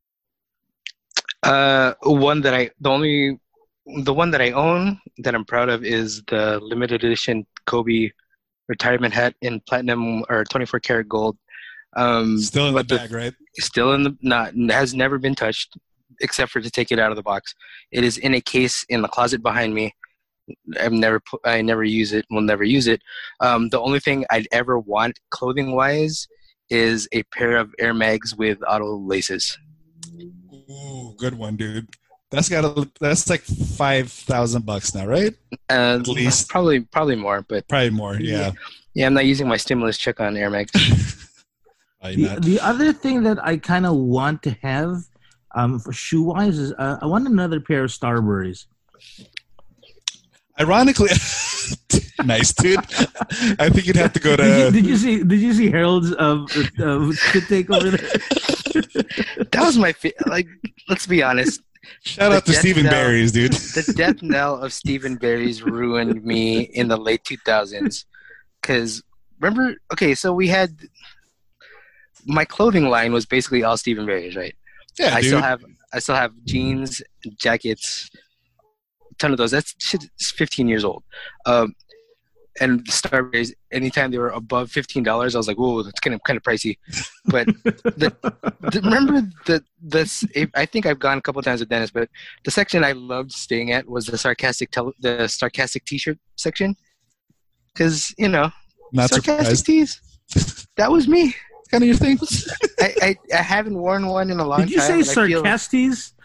The one that I own that I'm proud of is the limited edition Kobe retirement hat in platinum or 24 karat gold. Still in the bag, right? Still in the has never been touched except for to take it out of the box. It is in a case in the closet behind me. I never use it. Will never use it. The only thing I'd ever want clothing wise is a pair of Air Mags with auto laces. Ooh, good one, dude. That's like $5,000 now, right? At least probably more, but probably more. Yeah. Yeah, I'm not using my stimulus check on Air Mags. The other thing that I kind of want to have, for shoe wise, is I want another pair of Starburys. Ironically, nice, dude. I think you'd have to go to. Did you see Harold's spit take over there? That was my like. Let's be honest. Shout out to Stephen Barry's, dude. The death knell of Stephen Barry's ruined me in the late 2000s. Because remember, okay, so we had my clothing line was basically all Stephen Barry's, right? Yeah, I still have jeans, jackets, a ton of those. That shit is 15 years old. And the Starburys, anytime they were above $15, I was like, "Whoa, that's kind of pricey." But remember this? I think I've gone a couple of times with Dennis, but the section I loved staying at was the sarcastic T-shirt section, because not sarcastic surprised. tees. That was me. Kind of your thing. I haven't worn one in a long time. Did you say sarcastes?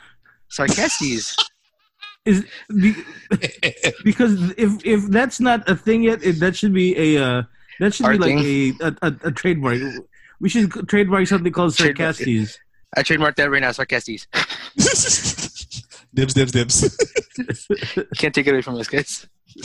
Sarcastes. Is because if that's not a thing yet, that should be a that should Art be like a trademark. We should trademark something called Trademark. Sarcastes. I trademarked that right now. Sarcastes. Dibs, dibs, dibs. Can't take it away from us, guys.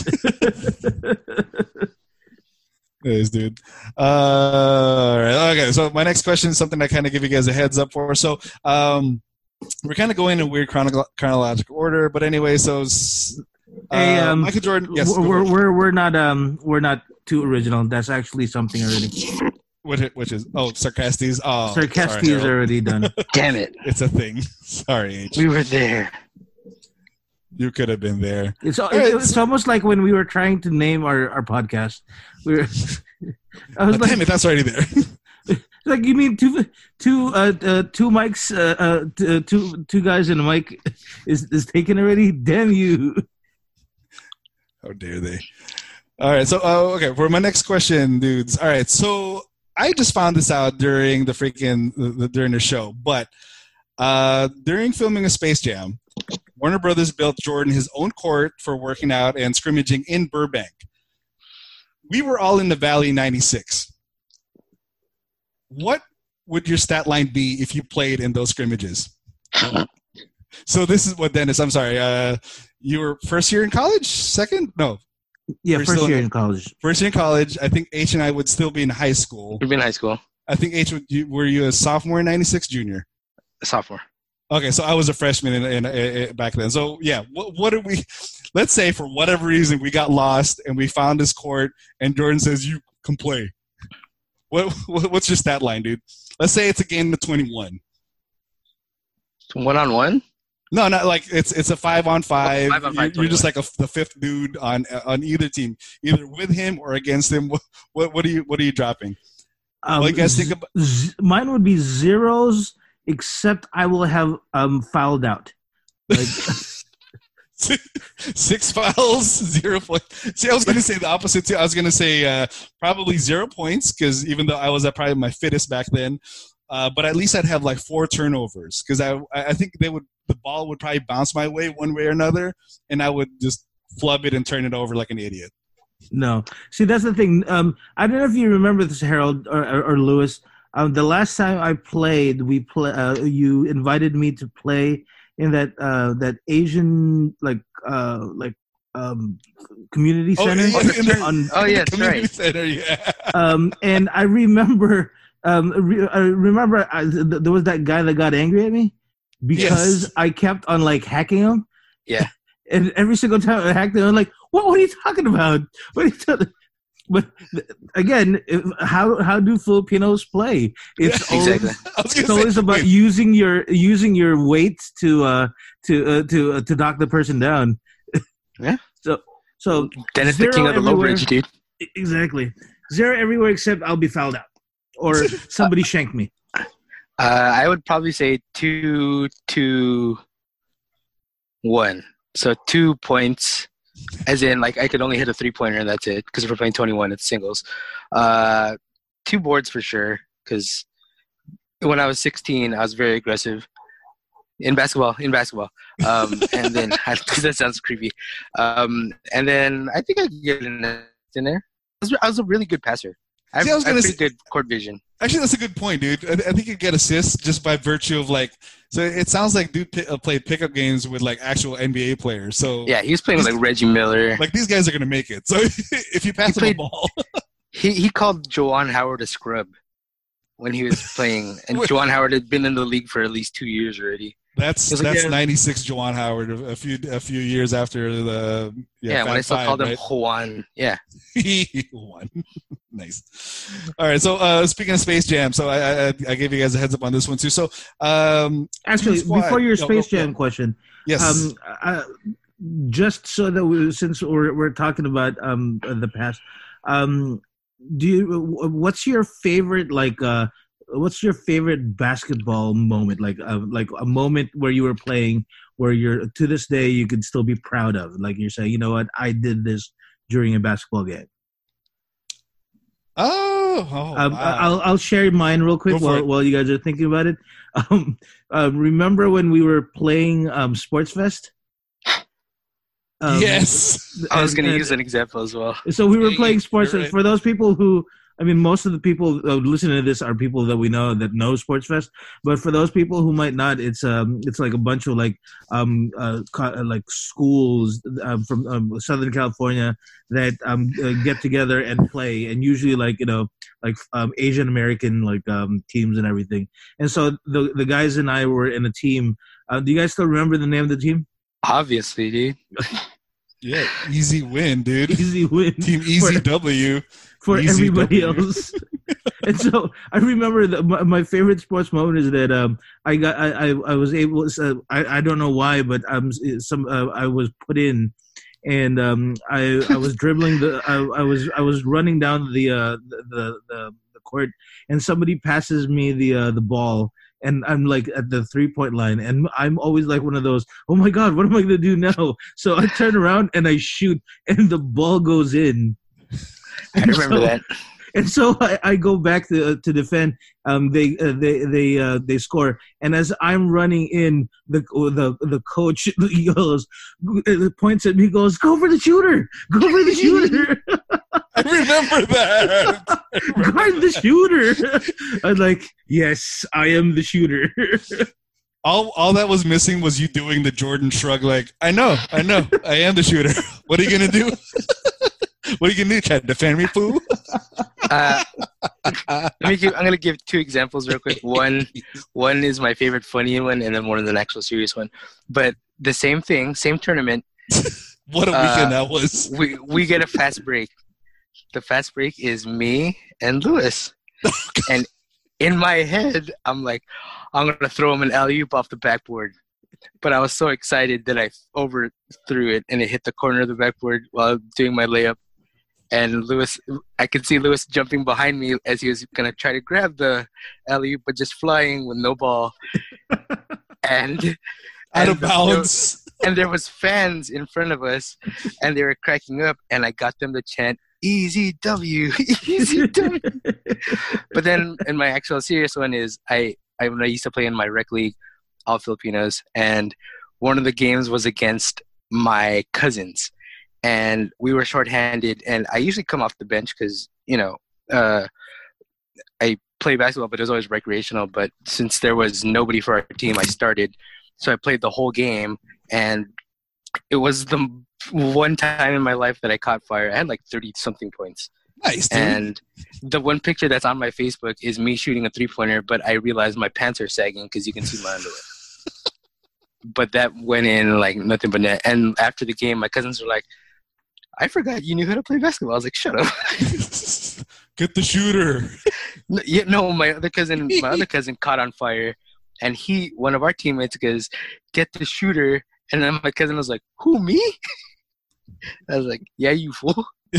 Yes, dude. All right. Okay. So my next question is something I kind of give you guys a heads up for. So we're kind of going in weird chronological order, but anyway. So Hey, Michael Jordan. Yes. we're not too original. That's actually something already. Which is Sarcastes. Oh, Sarcastes sorry, is already done. Damn it. It's a thing. Sorry, H. We were there. You could have been there. It's almost like when we were trying to name our podcast. We were. I was like, damn it, that's already there. like, you mean two mics, two guys and a mic is taken already? Damn you! How dare they? All right, so okay, for my next question, dudes. All right, so I just found this out during during the show, but during filming of Space Jam, Warner Brothers built Jordan his own court for working out and scrimmaging in Burbank. We were all in the Valley 96. What would your stat line be if you played in those scrimmages? So this is what, Dennis, I'm sorry. You were first year in college? Second? No. Yeah, We're first still year in college. First year in college. I think H and I would still be in high school. We've been in high school. I think H, were you a sophomore in 96, junior? Sophomore. Okay, so I was a freshman in back then. So yeah, what are we? Let's say for whatever reason we got lost and we found this court, and Jordan says you can play. What's your stat line, dude? Let's say it's a game of 21. 1-on-1? No, not like it's a 5-on-5. 5-on-5, you're just like the fifth dude on either team, either with him or against him. What are you dropping? Well, you guys think about. Mine would be zeros, except I will have fouled out. Like, 6 fouls, 0 points. See, I was going to say the opposite too. I was going to say probably 0 points, because even though I was at probably my fittest back then, but at least I'd have like 4 turnovers, because I think the ball would probably bounce my way one way or another, and I would just flub it and turn it over like an idiot. no, see, that's the thing. I don't know if you remember this, Harold or Lewis. The last time I played, you invited me to play in that Asian community center. That's Community right. Center, yeah. And I remember, there was that guy that got angry at me because Yes. I kept on like hacking him. Yeah. And every single time I hacked him, I'm like, "What are you talking about? What are you talking?" But again, how do Filipinos play? It's Yeah, exactly. I was gonna it's always say, about wait, using your weight to knock the person down. Yeah. So Dennis, the king of the low everywhere. bridge, dude. Exactly. 0 everywhere except I'll be fouled out or somebody shanked me. I would probably say 2-1. So 2 points, as in like I could only hit a 3-pointer and that's it. Because if we're playing 21, it's singles. 2 boards for sure. Because when I was 16, I was very aggressive in basketball. And then because that sounds creepy. And then I think I could get in there. I was a really good passer. I have pretty good court vision. Actually, that's a good point, dude. I think you get assists just by virtue of like. So it sounds like dude played pickup games with like actual NBA players. So Yeah, he was playing with like Reggie Miller. like these guys are gonna make it. So if you pass him the ball, He called Juwan Howard a scrub when he was playing, and Juwan Howard had been in the league for at least 2 years already. that's It's like, yeah. 96 Juwan Howard, a few years after the Yeah, when I still called him Juan. Yeah. One. Nice. All right. So speaking of Space Jam, so I gave you guys a heads up on this one too. So Actually, before your Space go. Jam question, Yes. just so that since we're talking about the past, what's your favorite what's your favorite basketball moment, like a moment where you were playing where you're to this day you could still be proud of, like you're saying, you know what, I did this during a basketball game? Wow. I'll share mine real quick Go for it. while you guys are thinking about it. Remember when we were playing Sports Fest? Yes. I was going to and- use an example as well. So we were Yeah, playing Sports you're Fest. right. For those people who, I mean, most of the people listening to this are people that we know that know Sports Fest. But for those people who might not, it's like a bunch of like schools from Southern California that get together and play, and usually like Asian American teams and everything. And so the guys and I were in a team. Do you guys still remember the name of the team? Obviously, dude. Yeah, easy win, dude. Easy Win. Team Easy W. For Easy everybody W. else. And so I remember that my favorite sports moment is that I was able. I don't know why, but I was put in, and I was dribbling I was running down the court, and somebody passes me the ball. And I'm like at the 3-point line, and I'm always like one of those, oh my God, what am I going to do now? So I turn around and I shoot, and the ball goes in. I remember that. And so I go back to defend. They score, and as I'm running in, the coach yells, points at me, goes, "Go for the shooter! Go for the shooter! I remember that. Guard the shooter!" I'm like, "Yes, I am the shooter." All that was missing was you doing the Jordan shrug, like, I know, I am the shooter. What are you gonna do? What are you gonna do? Try to defend me, fool? I'm gonna give two examples real quick. One is my favorite funny one, and then one is an actual serious one. But the same thing, same tournament. What a weekend that was. We get a fast break. The fast break is me and Lewis, and in my head, I'm like, I'm gonna throw him an alley-oop off the backboard. But I was so excited that I overthrew it, and it hit the corner of the backboard while doing my layup. And Lewis, I could see Lewis jumping behind me as he was going to try to grab the alley, but just flying with no ball. And Out of bounds. And there was fans in front of us, and they were cracking up, and I got them to chant, "Easy W, Easy W." But then, in my actual serious one is, when I used to play in my rec league, all Filipinos, and one of the games was against my cousins. And we were shorthanded, and I usually come off the bench because, I play basketball, but it was always recreational. But since there was nobody for our team, I started. So I played the whole game, and it was the one time in my life that I caught fire. I had like 30-something points. Nice, dude. And the one picture that's on my Facebook is me shooting a three-pointer, but I realized my pants are sagging because you can see my underwear. But that went in like nothing but net. And after the game, my cousins were like, "I forgot you knew how to play basketball." I was like, "Shut up." Get the shooter. No, my other cousin caught on fire, and one of our teammates goes, "Get the shooter," and then my cousin was like, "Who, me?" I was like, "Yeah, you fool."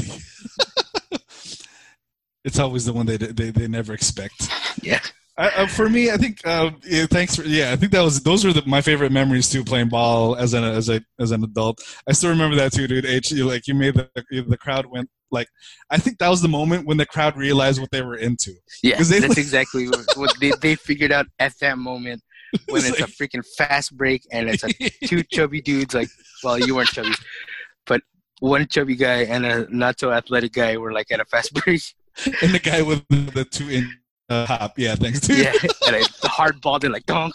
It's always the one they never expect. Yeah. For me, I think thanks for I think those are my favorite memories too. Playing ball as an adult, I still remember that too, dude. You made the crowd went like, I think that was the moment when the crowd realized what they were into. Yeah, that's exactly what they figured out at that moment when it's a freaking fast break and it's two chubby dudes. Like, well, you weren't chubby, but one chubby guy and a not so athletic guy were like at a fast break. And the guy with the 2-inch hop. Yeah, thanks, dude. Yeah, and the hard ball, they're like, donk.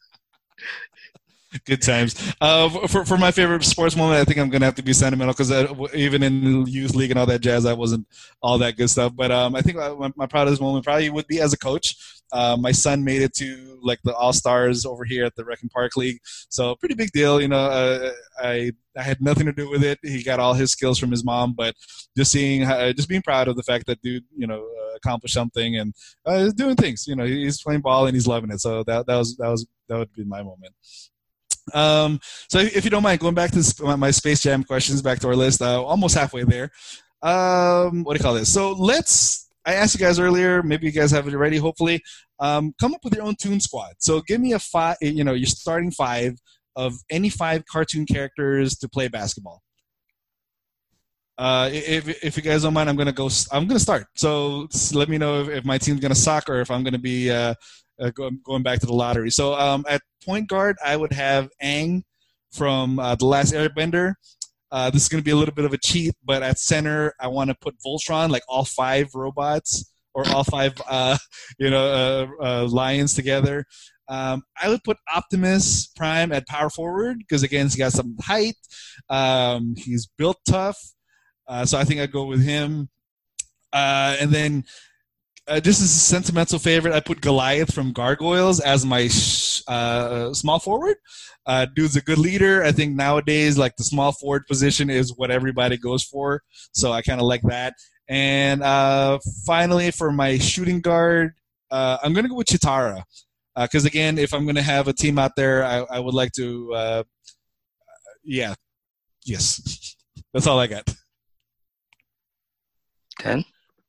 Good times. For my favorite sports moment, I think I'm going to have to be sentimental because even in youth league and all that jazz, I wasn't all that good stuff. But I think my proudest moment probably would be as a coach. My son made it to like the All-Stars over here at the Rec and Park League. So pretty big deal. I had nothing to do with it. He got all his skills from his mom, but just being proud of the fact that dude, accomplished something and is doing things. He's playing ball and he's loving it. So that would be my moment. So if you don't mind going back to my Space Jam questions, back to our list, almost halfway there. What do you call this? So I asked you guys earlier, maybe you guys have it ready, hopefully. Come up with your own Toon Squad. So give me your starting 5 of any 5 cartoon characters to play basketball. If you guys don't mind, I'm gonna start. So let me know if my team's gonna suck or if I'm gonna be going back to the lottery. So at point guard, I would have Aang from The Last Airbender. This is gonna be a little bit of a cheat, but at center, I want to put Voltron, like all 5 robots or all 5 lions together. I would put Optimus Prime at power forward because again, he's got some height. He's built tough. So I think I'd go with him. And then just as a sentimental favorite, I put Goliath from Gargoyles as my small forward. Dude's a good leader. I think nowadays, like the small forward position is what everybody goes for. So I kind of like that. And finally, for my shooting guard, I'm going to go with Chitara. Because again, if I'm going to have a team out there, I would like to, yes. That's all I got. 10?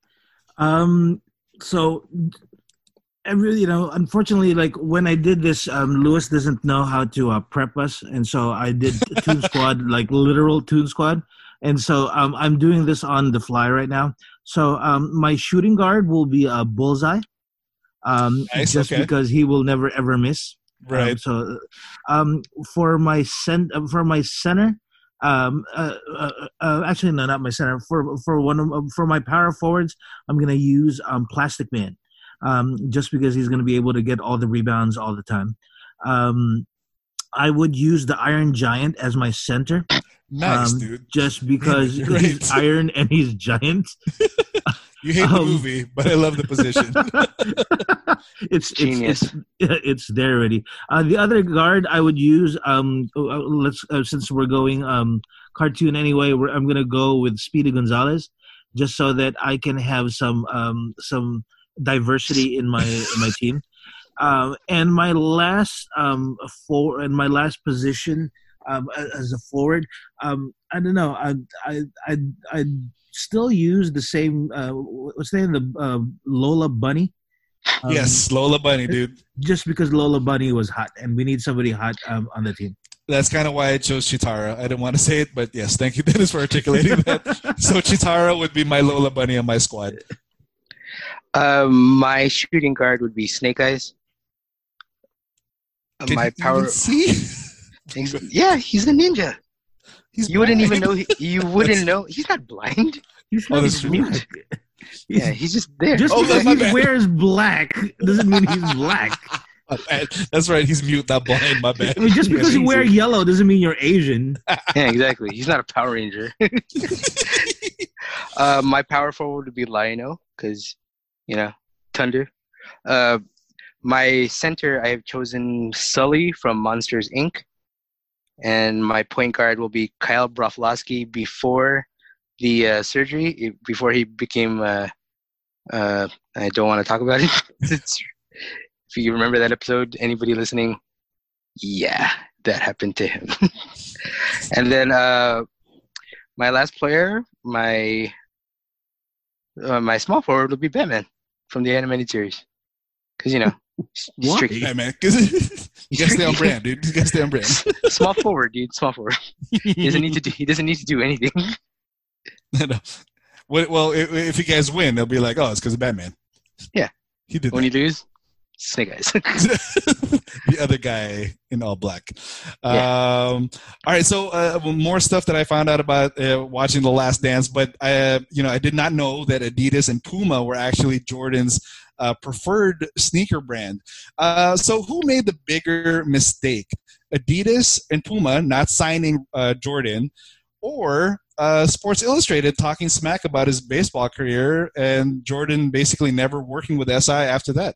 So unfortunately, like when I did this, Lewis doesn't know how to prep us, and so I did Toon Squad, like literal Toon Squad, and so I'm doing this on the fly right now. So my shooting guard will be a Bullseye, nice, just because he will never ever miss. Right. For my center. Actually, no, not my center. For my power forwards, I'm gonna use Plastic Man, just because he's gonna be able to get all the rebounds all the time. I would use the Iron Giant as my center. Nice, dude. Just because he's iron and he's giant. You hate the movie, but I love the position. It's genius. It's there already. The other guard I would use. Since we're going cartoon anyway, I'm gonna go with Speedy Gonzalez, just so that I can have some diversity in my team. And my last my last position as a forward, I don't know. I still use the same. What's the name? The Lola Bunny. Yes, Lola Bunny, dude. Just because Lola Bunny was hot, and we need somebody hot on the team. That's kind of why I chose Chitara. I didn't want to say it, but yes, thank you, Dennis, for articulating that. So Chitara would be my Lola Bunny on my squad. My shooting guard would be Snake Eyes. Can my you power. even see? Yeah, he's a ninja. You wouldn't even know. You wouldn't know. He's not blind. He's not that's mute. Yeah, he's just there. Just because he wears black doesn't mean he's black. My bad. That's right. He's mute, not blind. My bad. I mean, just because you wear yellow doesn't mean you're Asian. Yeah, exactly. He's not a Power Ranger. My power forward would be Lion-O because, Thunder. My center, I have chosen Sully from Monsters, Inc. And my point guard will be Kyle Broflovsky before the surgery, before he became, I don't want to talk about it. If you remember that episode, anybody listening, yeah, that happened to him. And then my last player, my small forward will be Batman from the animated series. Because, he's tricky. Hey, man. You gotta stay on brand, dude. You gotta stay on brand. Small forward, dude. Small forward. He doesn't need to do anything. No. Well, if you guys win, they'll be like, "Oh, it's because of Batman." Yeah, he did. When that. you lose, Snake Eyes. The other guy in all black. Yeah. All right, so more stuff that I found out about watching The Last Dance, but I did not know that Adidas and Puma were actually Jordan's preferred sneaker brand. So who made the bigger mistake? Adidas and Puma not signing Jordan, or Sports Illustrated talking smack about his baseball career and Jordan basically never working with SI after that?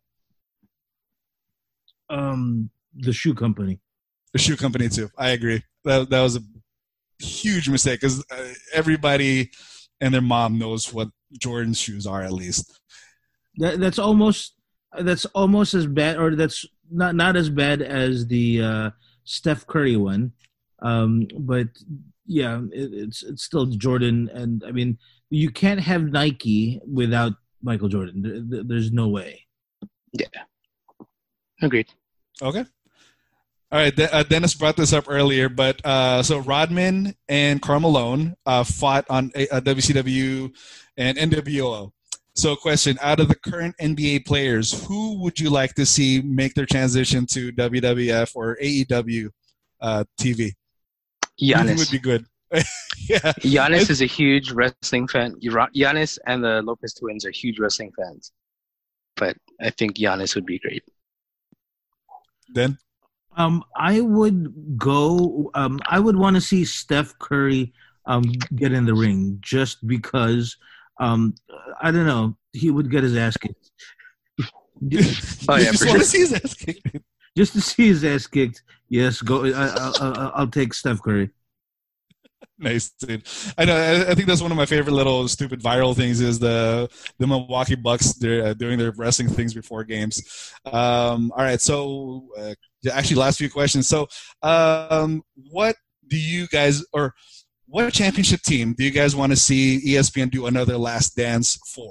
The shoe company. The shoe company too. I agree. That was a huge mistake because everybody and their mom knows what Jordan's shoes are, at least. That's almost as bad, or that's not as bad as the Steph Curry one, but yeah, it's still Jordan, and I mean you can't have Nike without Michael Jordan. There's no way. Yeah, agreed. Okay. All right, Dennis brought this up earlier, but so Rodman and Karl Malone fought on WCW and NWO. So, question: out of the current NBA players, who would you like to see make their transition to WWF or AEW TV? Giannis would be good. Yeah, Giannis is a huge wrestling fan. Giannis and the Lopez twins are huge wrestling fans, but I think Giannis would be great. Then, I would go. I would want to see Steph Curry get in the ring just because. I don't know. He would get his ass kicked. Oh yeah, for sure. See his ass kicked. Just to see his ass kicked. Yes, go. I'll take Steph Curry. Nice, dude. I know. I think that's one of my favorite little stupid viral things is the Milwaukee Bucks doing their wrestling things before games. All right, so actually, last few questions. So, what do you guys or what championship team do you guys want to see ESPN do another Last Dance for?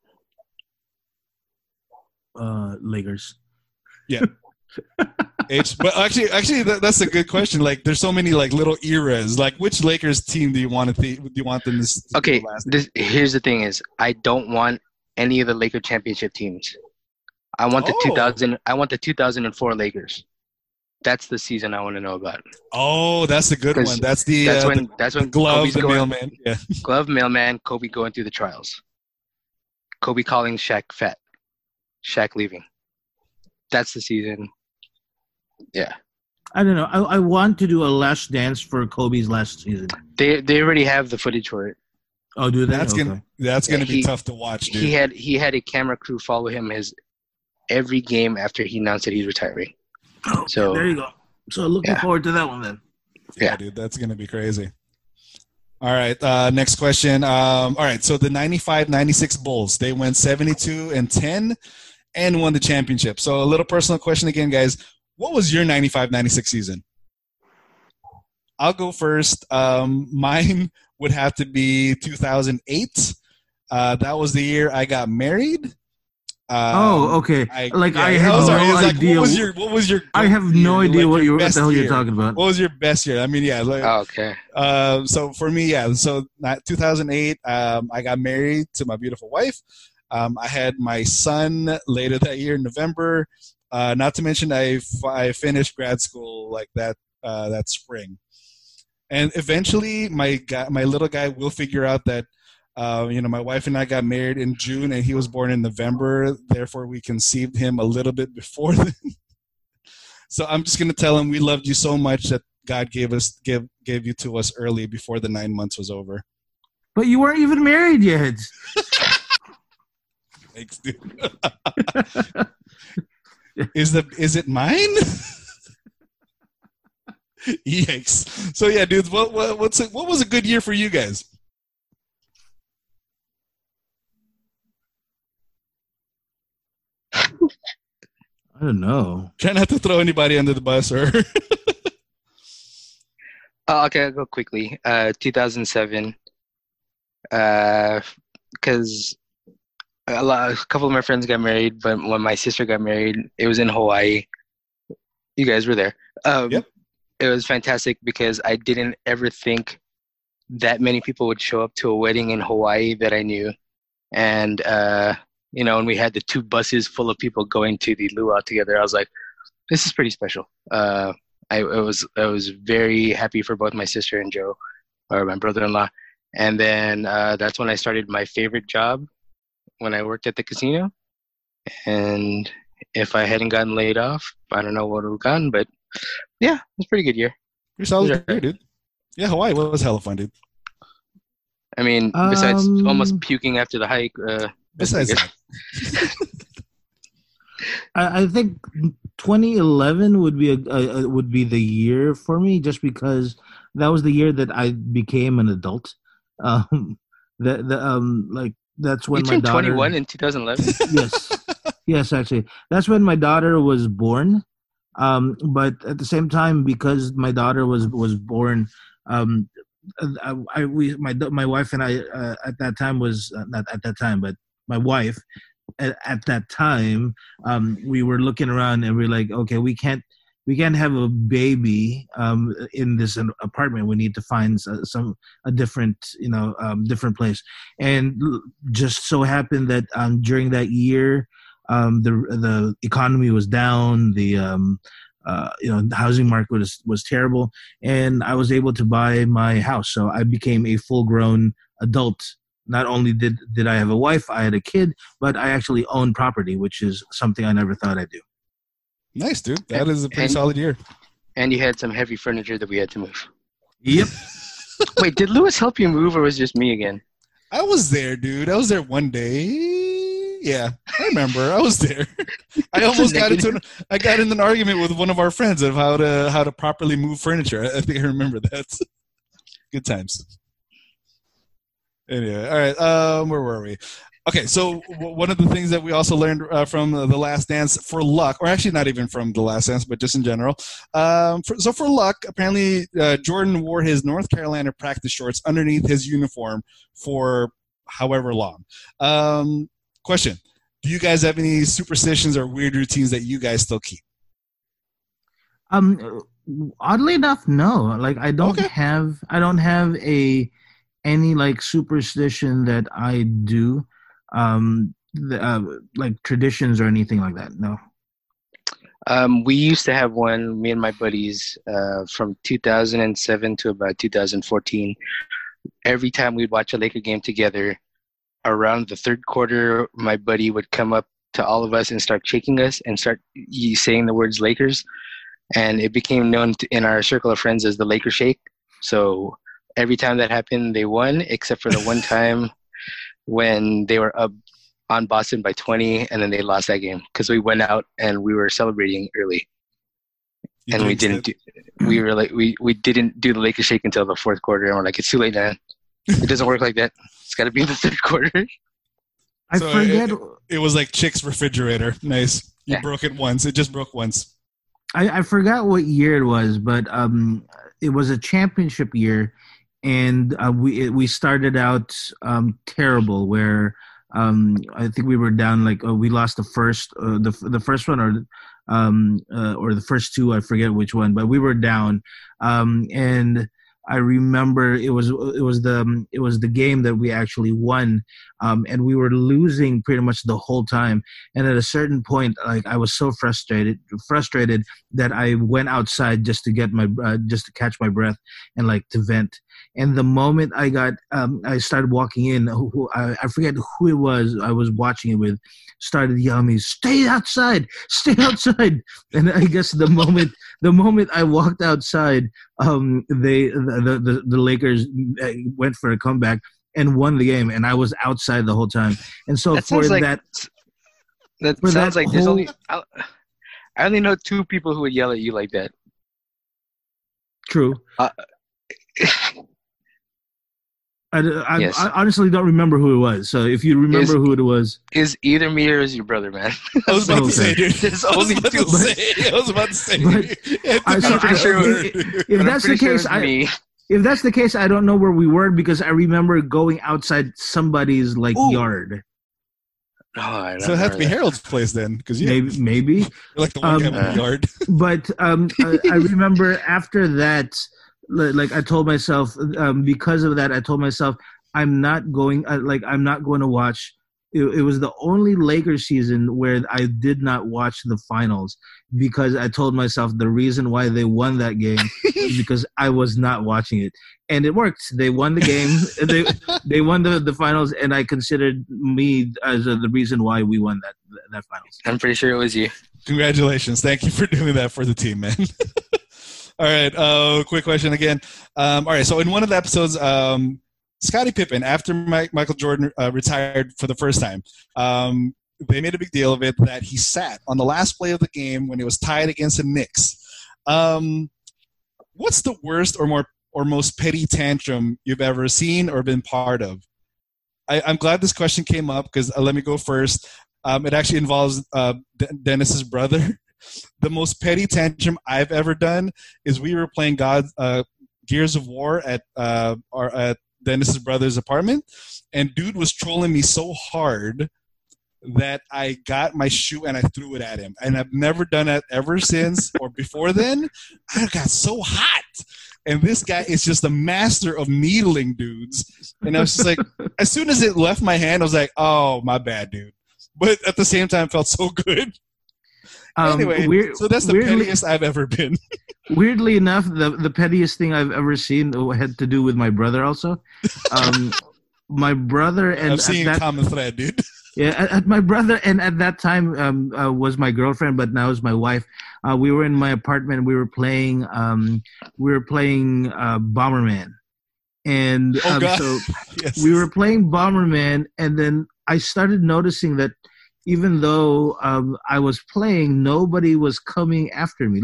Lakers. Yeah. But actually, that's a good question. Like, there's so many like little eras. Like, which Lakers team do you want to do you want them to? Okay, here's the thing: is I don't want any of the Laker championship teams. I want the 2000. I want the 2004 Lakers. That's the season I want to know about. Oh, that's a good one. That's when Glove, the mailman. Yeah. Glove, mailman, Kobe going through the trials. Kobe calling Shaq fat. Shaq leaving. That's the season. Yeah. I don't know. I want to do a last dance for Kobe's last season. They already have the footage for it. Oh, do they? That's gonna be tough to watch, dude. He had a camera crew follow him every game after he announced that he's retiring. Oh, so there you go. So looking forward to that one then. Yeah, dude, that's gonna be crazy. All right, next question. All right, so the 95-96 Bulls, they went 72-10 and won the championship. So a little personal question again, guys. What was your 95-96 season? I'll go first. Mine would have to be 2008. That was the year I got married. Okay. I have no idea. What was your? I have no idea what the hell you're talking about. What was your best year? I mean, yeah. Okay. So for me, yeah. So 2008, I got married to my beautiful wife. I had my son later that year in November. Not to mention, I finished grad school like that spring, and eventually my little guy will figure out that. My wife and I got married in June, and he was born in November. Therefore, we conceived him a little bit before then. So I'm just gonna tell him we loved you so much that God gave you to us early before the 9 months was over. But you weren't even married yet. Thanks, dude. Is it mine? Yikes! So yeah, dudes, what was a good year for you guys? I don't know. Try not to throw anybody under the bus, or. Okay, I'll go quickly. 2007. Because a couple of my friends got married, but when my sister got married, it was in Hawaii. You guys were there. Yep. It was fantastic because I didn't ever think that many people would show up to a wedding in Hawaii that I knew, and when we had the 2 buses full of people going to the luau together, I was like, this is pretty special. I was very happy for both my sister and Joe, or my brother-in-law. And then that's when I started my favorite job when I worked at the casino. And if I hadn't gotten laid off, I don't know what would have gone, but yeah, it was a pretty good year. You're solid year, dude. Yeah, Hawaii was hella fun, dude. I mean, besides almost puking after the hike. Besides that. I think 2011 would be the year for me, just because that was the year that I became an adult. That's when you my daughter 21 in 2011. Yes, actually, that's when my daughter was born. But at the same time, because my daughter was born, my wife and I at that time was not at that time, but my wife at that time, we were looking around and we're like, okay, we can't we can't have a baby in this apartment. We need to find a different, different place. And just so happened that during that year, the economy was down. The housing market was terrible, and I was able to buy my house. So I became a full-grown adult. Not only did I have a wife, I had a kid, but I actually owned property, which is something I never thought I'd do. Nice, dude. That is a pretty solid year. And you had some heavy furniture that we had to move. Yep. Wait, did Lewis help you move, or was it just me again? I was there, dude. I was there one day. Yeah, I remember. I was there. I almost got in an argument with one of our friends of how to properly move furniture. I think I remember that. Good times. Anyway, all right. Where were we? Okay, so one of the things that we also learned from The Last Dance, for luck, or actually not even from The Last Dance, but just in general. For luck, apparently Jordan wore his North Carolina practice shorts underneath his uniform for however long. Question: do you guys have any superstitions or weird routines that you guys still keep? Oddly enough, no. Like I don't have any like superstition that I do. Like traditions or anything like that. No. We used to have one, me and my buddies, from 2007 to about 2014. Every time we'd watch a Laker game together, around the third quarter, my buddy would come up to all of us and start shaking us and start saying the words Lakers. And it became known in our circle of friends as the Laker Shake. So every time that happened, they won, except for the one time when they were up on Boston by 20, and then they lost that game because we went out and we were celebrating early, and we didn't do the Lakers shake until the fourth quarter, and we're like, it's too late, man. It doesn't work like that. It's got to be in the third quarter. I forget. It was like Chick's refrigerator. Nice. You broke it once. It just broke once. I forgot what year it was, but it was a championship year. And we started out terrible, where I think we were down we lost the first one or the first two, I forget which one, but we were down, and I remember it was the game that we actually won, and we were losing pretty much the whole time. And at a certain point, like I was so frustrated that I went outside just to get just to catch my breath and like to vent. And the moment I started walking in, I forget who it was I was watching it with, started yelling at me, stay outside. And I guess the moment I walked outside, the Lakers went for a comeback and won the game, and I was outside the whole time. And so there's only I only know two people who would yell at you like that. True. Yes. I honestly don't remember who it was. So if you remember who it was, is either me or is your brother, man? I was about to say, dude. There's only two. I was about to say. If that's the case, if that's the case, I don't know where we were because I remember going outside somebody's yard. Oh, so it had to be Harold's place then, because maybe you're like the one guy in the yard. But I remember after that. Like I told myself, because of that, I told myself I'm not going to watch. It was the only Lakers season where I did not watch the finals because I told myself the reason why they won that game is because I was not watching it, and it worked. They won the game. they won the finals, and I considered me as the reason why we won that finals. I'm pretty sure it was you. Congratulations! Thank you for doing that for the team, man. All right, quick question again. All right, so in one of the episodes, Scottie Pippen, after Michael Jordan retired for the first time, they made a big deal of it that he sat on the last play of the game when it was tied against the Knicks. What's the worst or most petty tantrum you've ever seen or been part of? I'm glad this question came up because let me go first. It actually involves Dennis's brother. The most petty tantrum I've ever done is we were playing Gears of War at Dennis's brother's apartment, and dude was trolling me so hard that I got my shoe and I threw it at him. And I've never done that ever since or before then. I got so hot. And this guy is just a master of needling dudes. And I was just like, as soon as it left my hand, I was like, oh, my bad, dude. But at the same time, felt so good. Anyway, so that's the pettiest I've ever been. Weirdly enough, the pettiest thing I've ever seen had to do with my brother also. My brother and... I'm seeing a common thread, dude. Yeah, at my brother, and at that time was my girlfriend, but now is my wife. We were in my apartment. We were playing Bomberman, and so yes. We were playing Bomberman, and then I started noticing that even though I was playing, nobody was coming after me.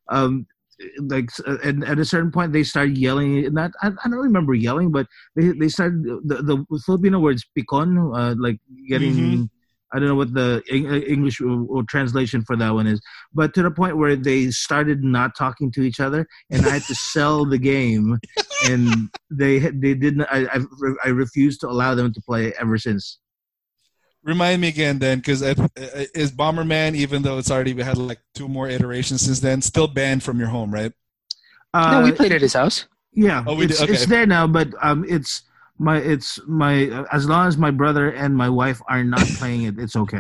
And at a certain point they started yelling. Not I don't remember yelling, but they started the Filipino words "picon," like getting. Mm-hmm. I don't know what the English or translation for that one is, but to the point where they started not talking to each other, and I had to sell the game, and they didn't. I refused to allow them to play ever since. Remind me again, then, because is Bomberman, even though it's already had like 2 more iterations since then, still banned from your home, right? No, we played at his house. Yeah, it's there now, but it's my as long as my brother and my wife are not playing it, it's okay.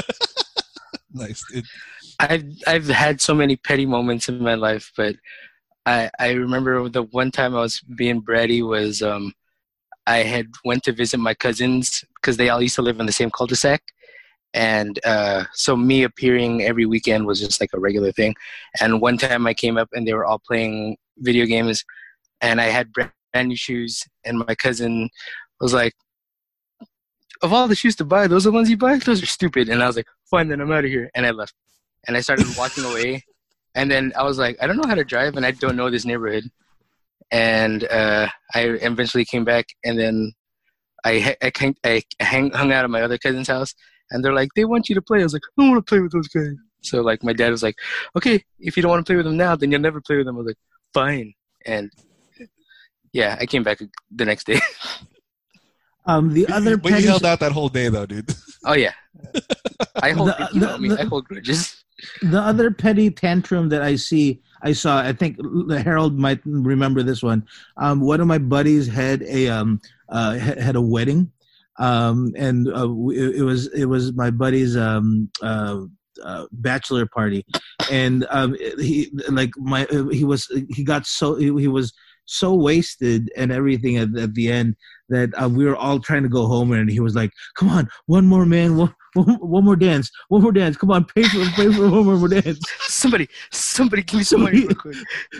Nice. I've had so many petty moments in my life, but I remember the one time I was being bratty was I had went to visit my cousins because they all used to live in the same cul-de-sac. And so me appearing every weekend was just like a regular thing. And one time I came up and they were all playing video games and I had brand new shoes. And my cousin was like, of all the shoes to buy, those are the ones you buy? Those are stupid. And I was like, fine, then I'm out of here. And I left. And I started walking away. And then I was like, I don't know how to drive and I don't know this neighborhood. And I eventually came back, and then I hung out at my other cousin's house, and they're like, they want you to play. I was like, I don't want to play with those guys. So like my dad was like, okay, if you don't want to play with them now, then you'll never play with them. I was like, fine. And yeah, I came back the next day. But you held out that whole day, though, dude. Oh yeah, I hold grudges. The other petty tantrum that I saw, I think Harold might remember this one. One of my buddies had a wedding, and it was my buddy's bachelor party, and he was so wasted and everything at the end that we were all trying to go home, and he was like, "Come on, one more, man, one more dance, come on, pay for one more dance." Somebody, give me some money real quick.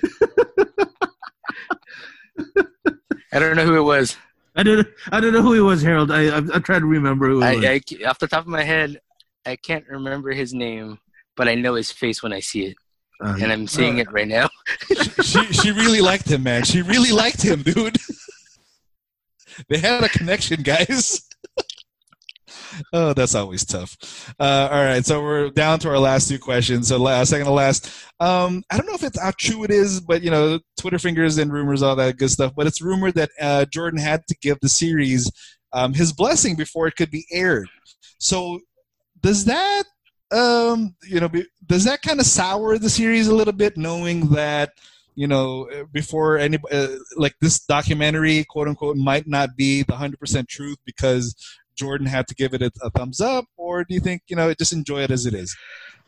I don't know who it was. I don't know who it was, Harold. I tried to remember who it was. Off the top of my head, I can't remember his name, but I know his face when I see it. And I'm seeing it right now. she really liked him, man. She really liked him, dude. They had a connection, guys. Oh, that's always tough. All right, so we're down to our last 2 questions. So second to last. I don't know if it's how true it is, but Twitter fingers and rumors, all that good stuff. But it's rumored that Jordan had to give the series his blessing before it could be aired. So does that does that kind of sour the series a little bit, knowing that before any like this documentary, quote unquote, might not be the 100% truth because Jordan had to give it a thumbs up? Or do you think just enjoy it as it is?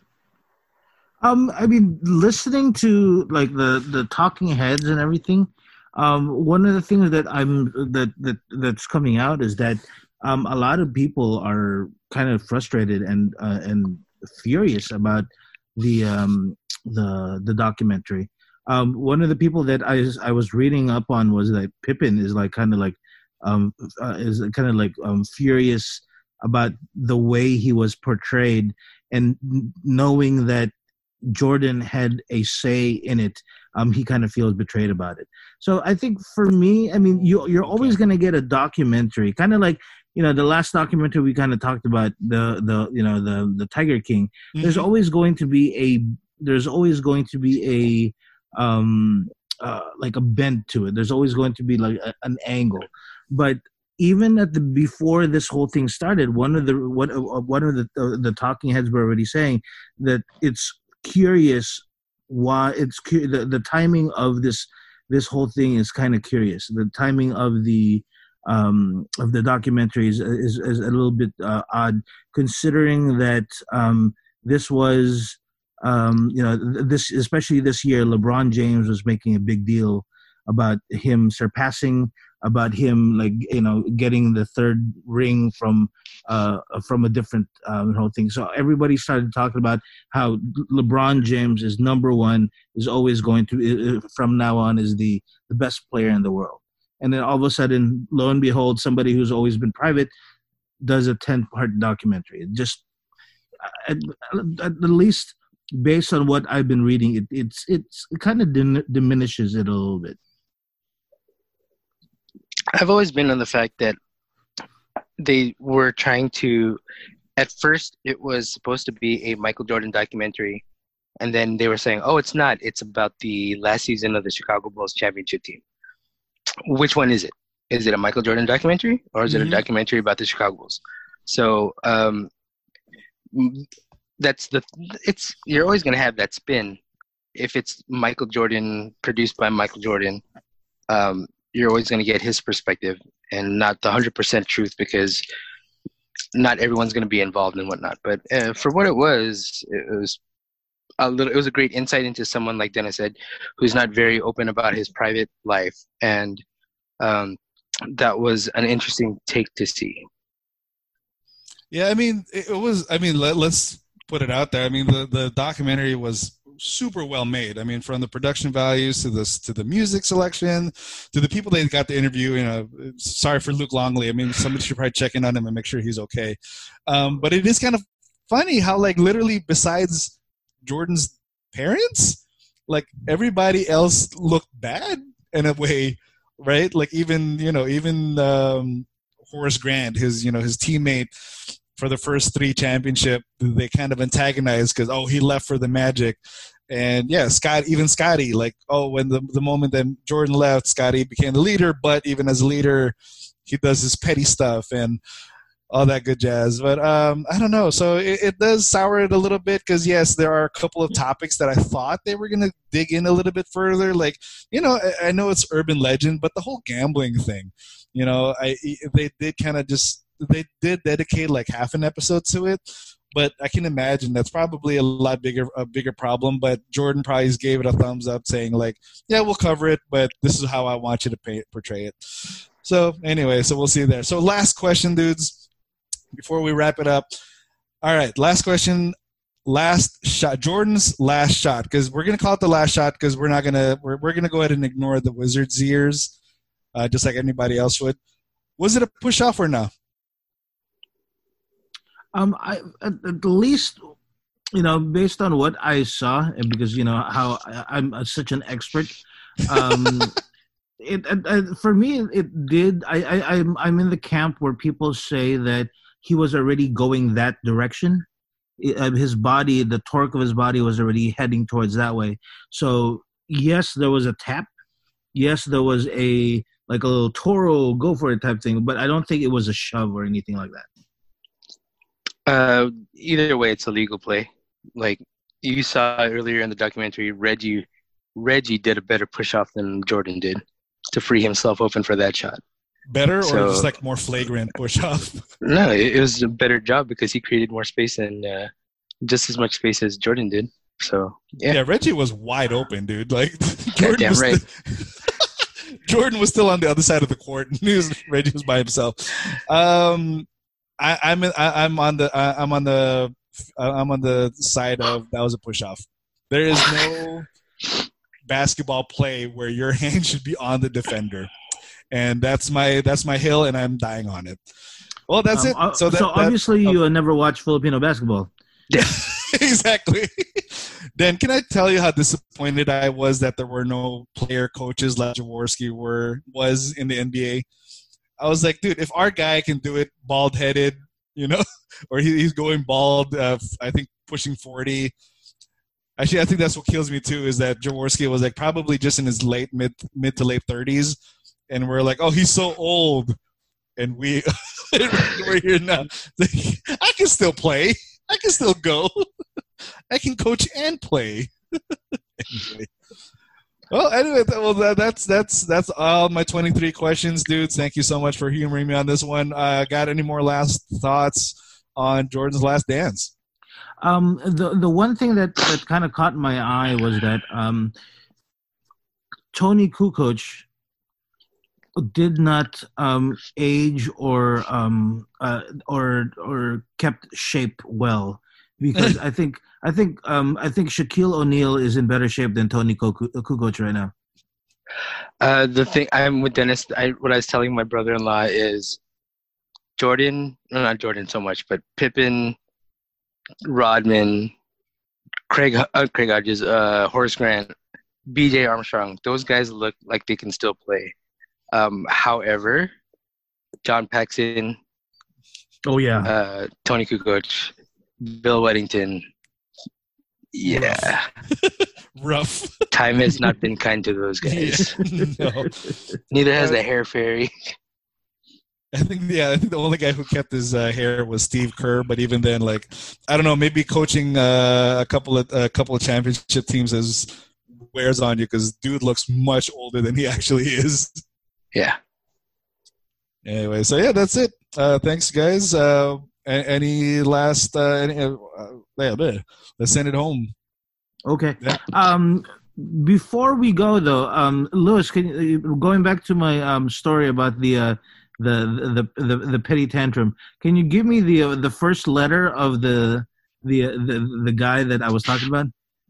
I mean, listening to like the talking heads and everything, one of the things that that's coming out is that a lot of people are kind of frustrated and furious about the documentary. One of the people that I was reading up on was that Pippen is furious about the way he was portrayed, and knowing that Jordan had a say in it, he kind of feels betrayed about it. So I think for me, I mean, you're always going to get a documentary, kind of like, the last documentary we kind of talked about, the Tiger King. Mm-hmm. There's always going to be a like a bent to it. There's always going to be like an angle. But even at the before this whole thing started, one of the talking heads were already saying that it's curious why the timing of this whole thing is kind of curious. The timing of the documentary is a little bit odd, considering that this was this, especially this year, LeBron James was making a big deal about him surpassing, about him getting the third ring from a different whole thing. So everybody started talking about how LeBron James is number one, is always going to from now on is the best player in the world. And then all of a sudden, lo and behold, somebody who's always been private does a 10-part documentary. It just at the least, based on what I've been reading, it kind of diminishes it a little bit. I've always been on the fact that they were trying to, at first it was supposed to be a Michael Jordan documentary, and then they were saying, oh, it's not. It's about the last season of the Chicago Bulls championship team. Which one is it? Is it a Michael Jordan documentary, or is it a documentary about the Chicago Bulls? So you're always going to have that spin. If it's Michael Jordan, produced by Michael Jordan, you're always going to get his perspective and not the 100% truth, because not everyone's going to be involved and whatnot. But for what it was a great insight into someone, like Dennis said, who's not very open about his private life. And that was an interesting take to see. Yeah, I mean, let's put it out there. I mean, the documentary was super well made. I mean, from the production values to the music selection to the people they got to interview. Sorry for Luke Longley. I mean, somebody should probably check in on him and make sure he's okay. But it is kind of funny how, like, literally besides Jordan's parents, like, everybody else looked bad in a way, right? Like, even Horace Grant, his teammate for the first 3 championship, they kind of antagonized because, he left for the Magic. And yeah, Scotty, like, when the moment that Jordan left, Scotty became the leader, but even as a leader, he does his petty stuff and all that good jazz. But I don't know. So it does sour it a little bit, because yes, there are a couple of topics that I thought they were going to dig in a little bit further. Like, I know it's urban legend, but the whole gambling thing, they did dedicate like half an episode to it. But I can imagine that's probably a bigger problem. But Jordan probably just gave it a thumbs up, saying like, yeah, we'll cover it, but this is how I want you to portray it. So anyway, so we'll see there. So last question, dudes, before we wrap it up. All right, last question, last shot, Jordan's last shot, because we're gonna call it the last shot, because we're gonna go ahead and ignore the Wizards' years, just like anybody else would. Was it a push off or no? I at least, based on what I saw, and because how I'm such an expert, for me it did. I'm in the camp where people say that he was already going that direction. His body, the torque of his body, was already heading towards that way. So yes, there was a tap. Yes, there was a little Toro go for it type thing, but I don't think it was a shove or anything like that. Either way, it's a legal play. Like you saw earlier in the documentary, Reggie did a better push-off than Jordan did to free himself open for that shot. Better, or just like more flagrant push-off? No, it was a better job because he created more space and just as much space as Jordan did. So yeah, Reggie was wide open, dude. Like Jordan was still on the other side of the court, and Reggie was by himself. I'm on the side of that was a push off. There is no basketball play where your hand should be on the defender, and that's my hill, and I'm dying on it. Well, that's it. So obviously you never watched Filipino basketball. Yeah, exactly. Dan, can I tell you how disappointed I was that there were no player coaches like Jaworski was in the NBA? I was like, dude, if our guy can do it bald-headed, or he's going bald, I think pushing 40. Actually, I think that's what kills me too, is that Jaworski was like probably just in his mid to late 30s, and we're like, oh, he's so old. and we're here now. I can still play. I can still go. I can coach and play. Anyway. Well, that's all my 23 questions, dudes. Thank you so much for humoring me on this one. Got any more last thoughts on Jordan's Last Dance? The one thing that kind of caught my eye was that Tony Kukoc did not age or kept shape well, because I think Shaquille O'Neal is in better shape than Tony Kukoc right now. The thing I'm with Dennis. What I was telling my brother-in-law is not Jordan so much, but Pippen, Rodman, Craig Hodges, Horace Grant, B.J. Armstrong. Those guys look like they can still play. However, John Paxson, Tony Kukoc, Bill Weddington, rough. Time has not been kind to those guys. No. Neither has the hair fairy. I think the only guy who kept his hair was Steve Kerr, but even then, like, I don't know, maybe coaching a couple of championship teams wears on you, because dude looks much older than he actually is. Yeah. Anyway, so yeah, that's it. Thanks, guys. Any last? Let's send it home. Okay. Yeah. Before we go though, Lewis, going back to my story about the petty tantrum, can you give me the first letter of the guy that I was talking about?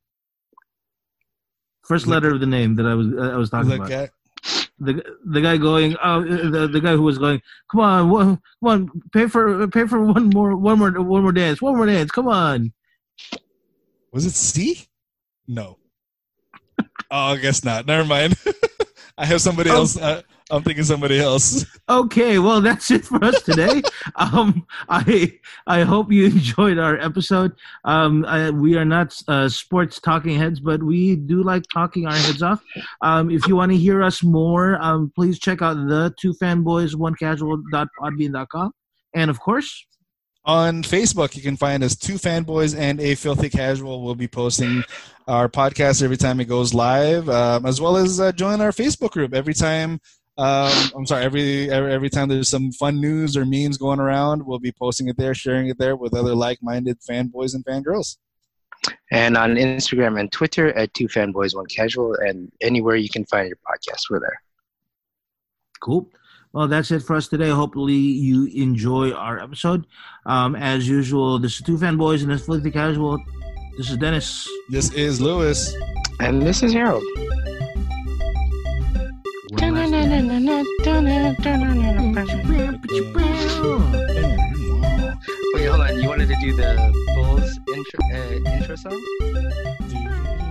First letter of the name that I was talking about. Guy? The guy going, the guy who was going, come on, pay for one more dance, come on. Was it C? No. Oh, I guess not. Never mind. I have somebody else. I'm thinking somebody else. Okay, well, that's it for us today. I hope you enjoyed our episode. We are not sports talking heads, but we do like talking our heads off. If you want to hear us more, please check out the two fanboys, onecasual.podbean.com. And of course, on Facebook, you can find us Two Fanboys and a Filthy Casual. We'll be posting our podcast every time it goes live, as well as join our Facebook group every time. Every time there's some fun news or memes going around, we'll be posting it there, sharing it there with other like-minded fanboys and fangirls. And on Instagram and Twitter at Two Fanboys, One Casual, and anywhere you can find your podcast, we're there. Cool. Well, that's it for us today. Hopefully you enjoy our episode. As usual, this is Two Fanboys and this is Filthy Casual. This is Dennis. This is Lewis. And this is Harold. Wait, hold on. You wanted to do the Bulls intro song?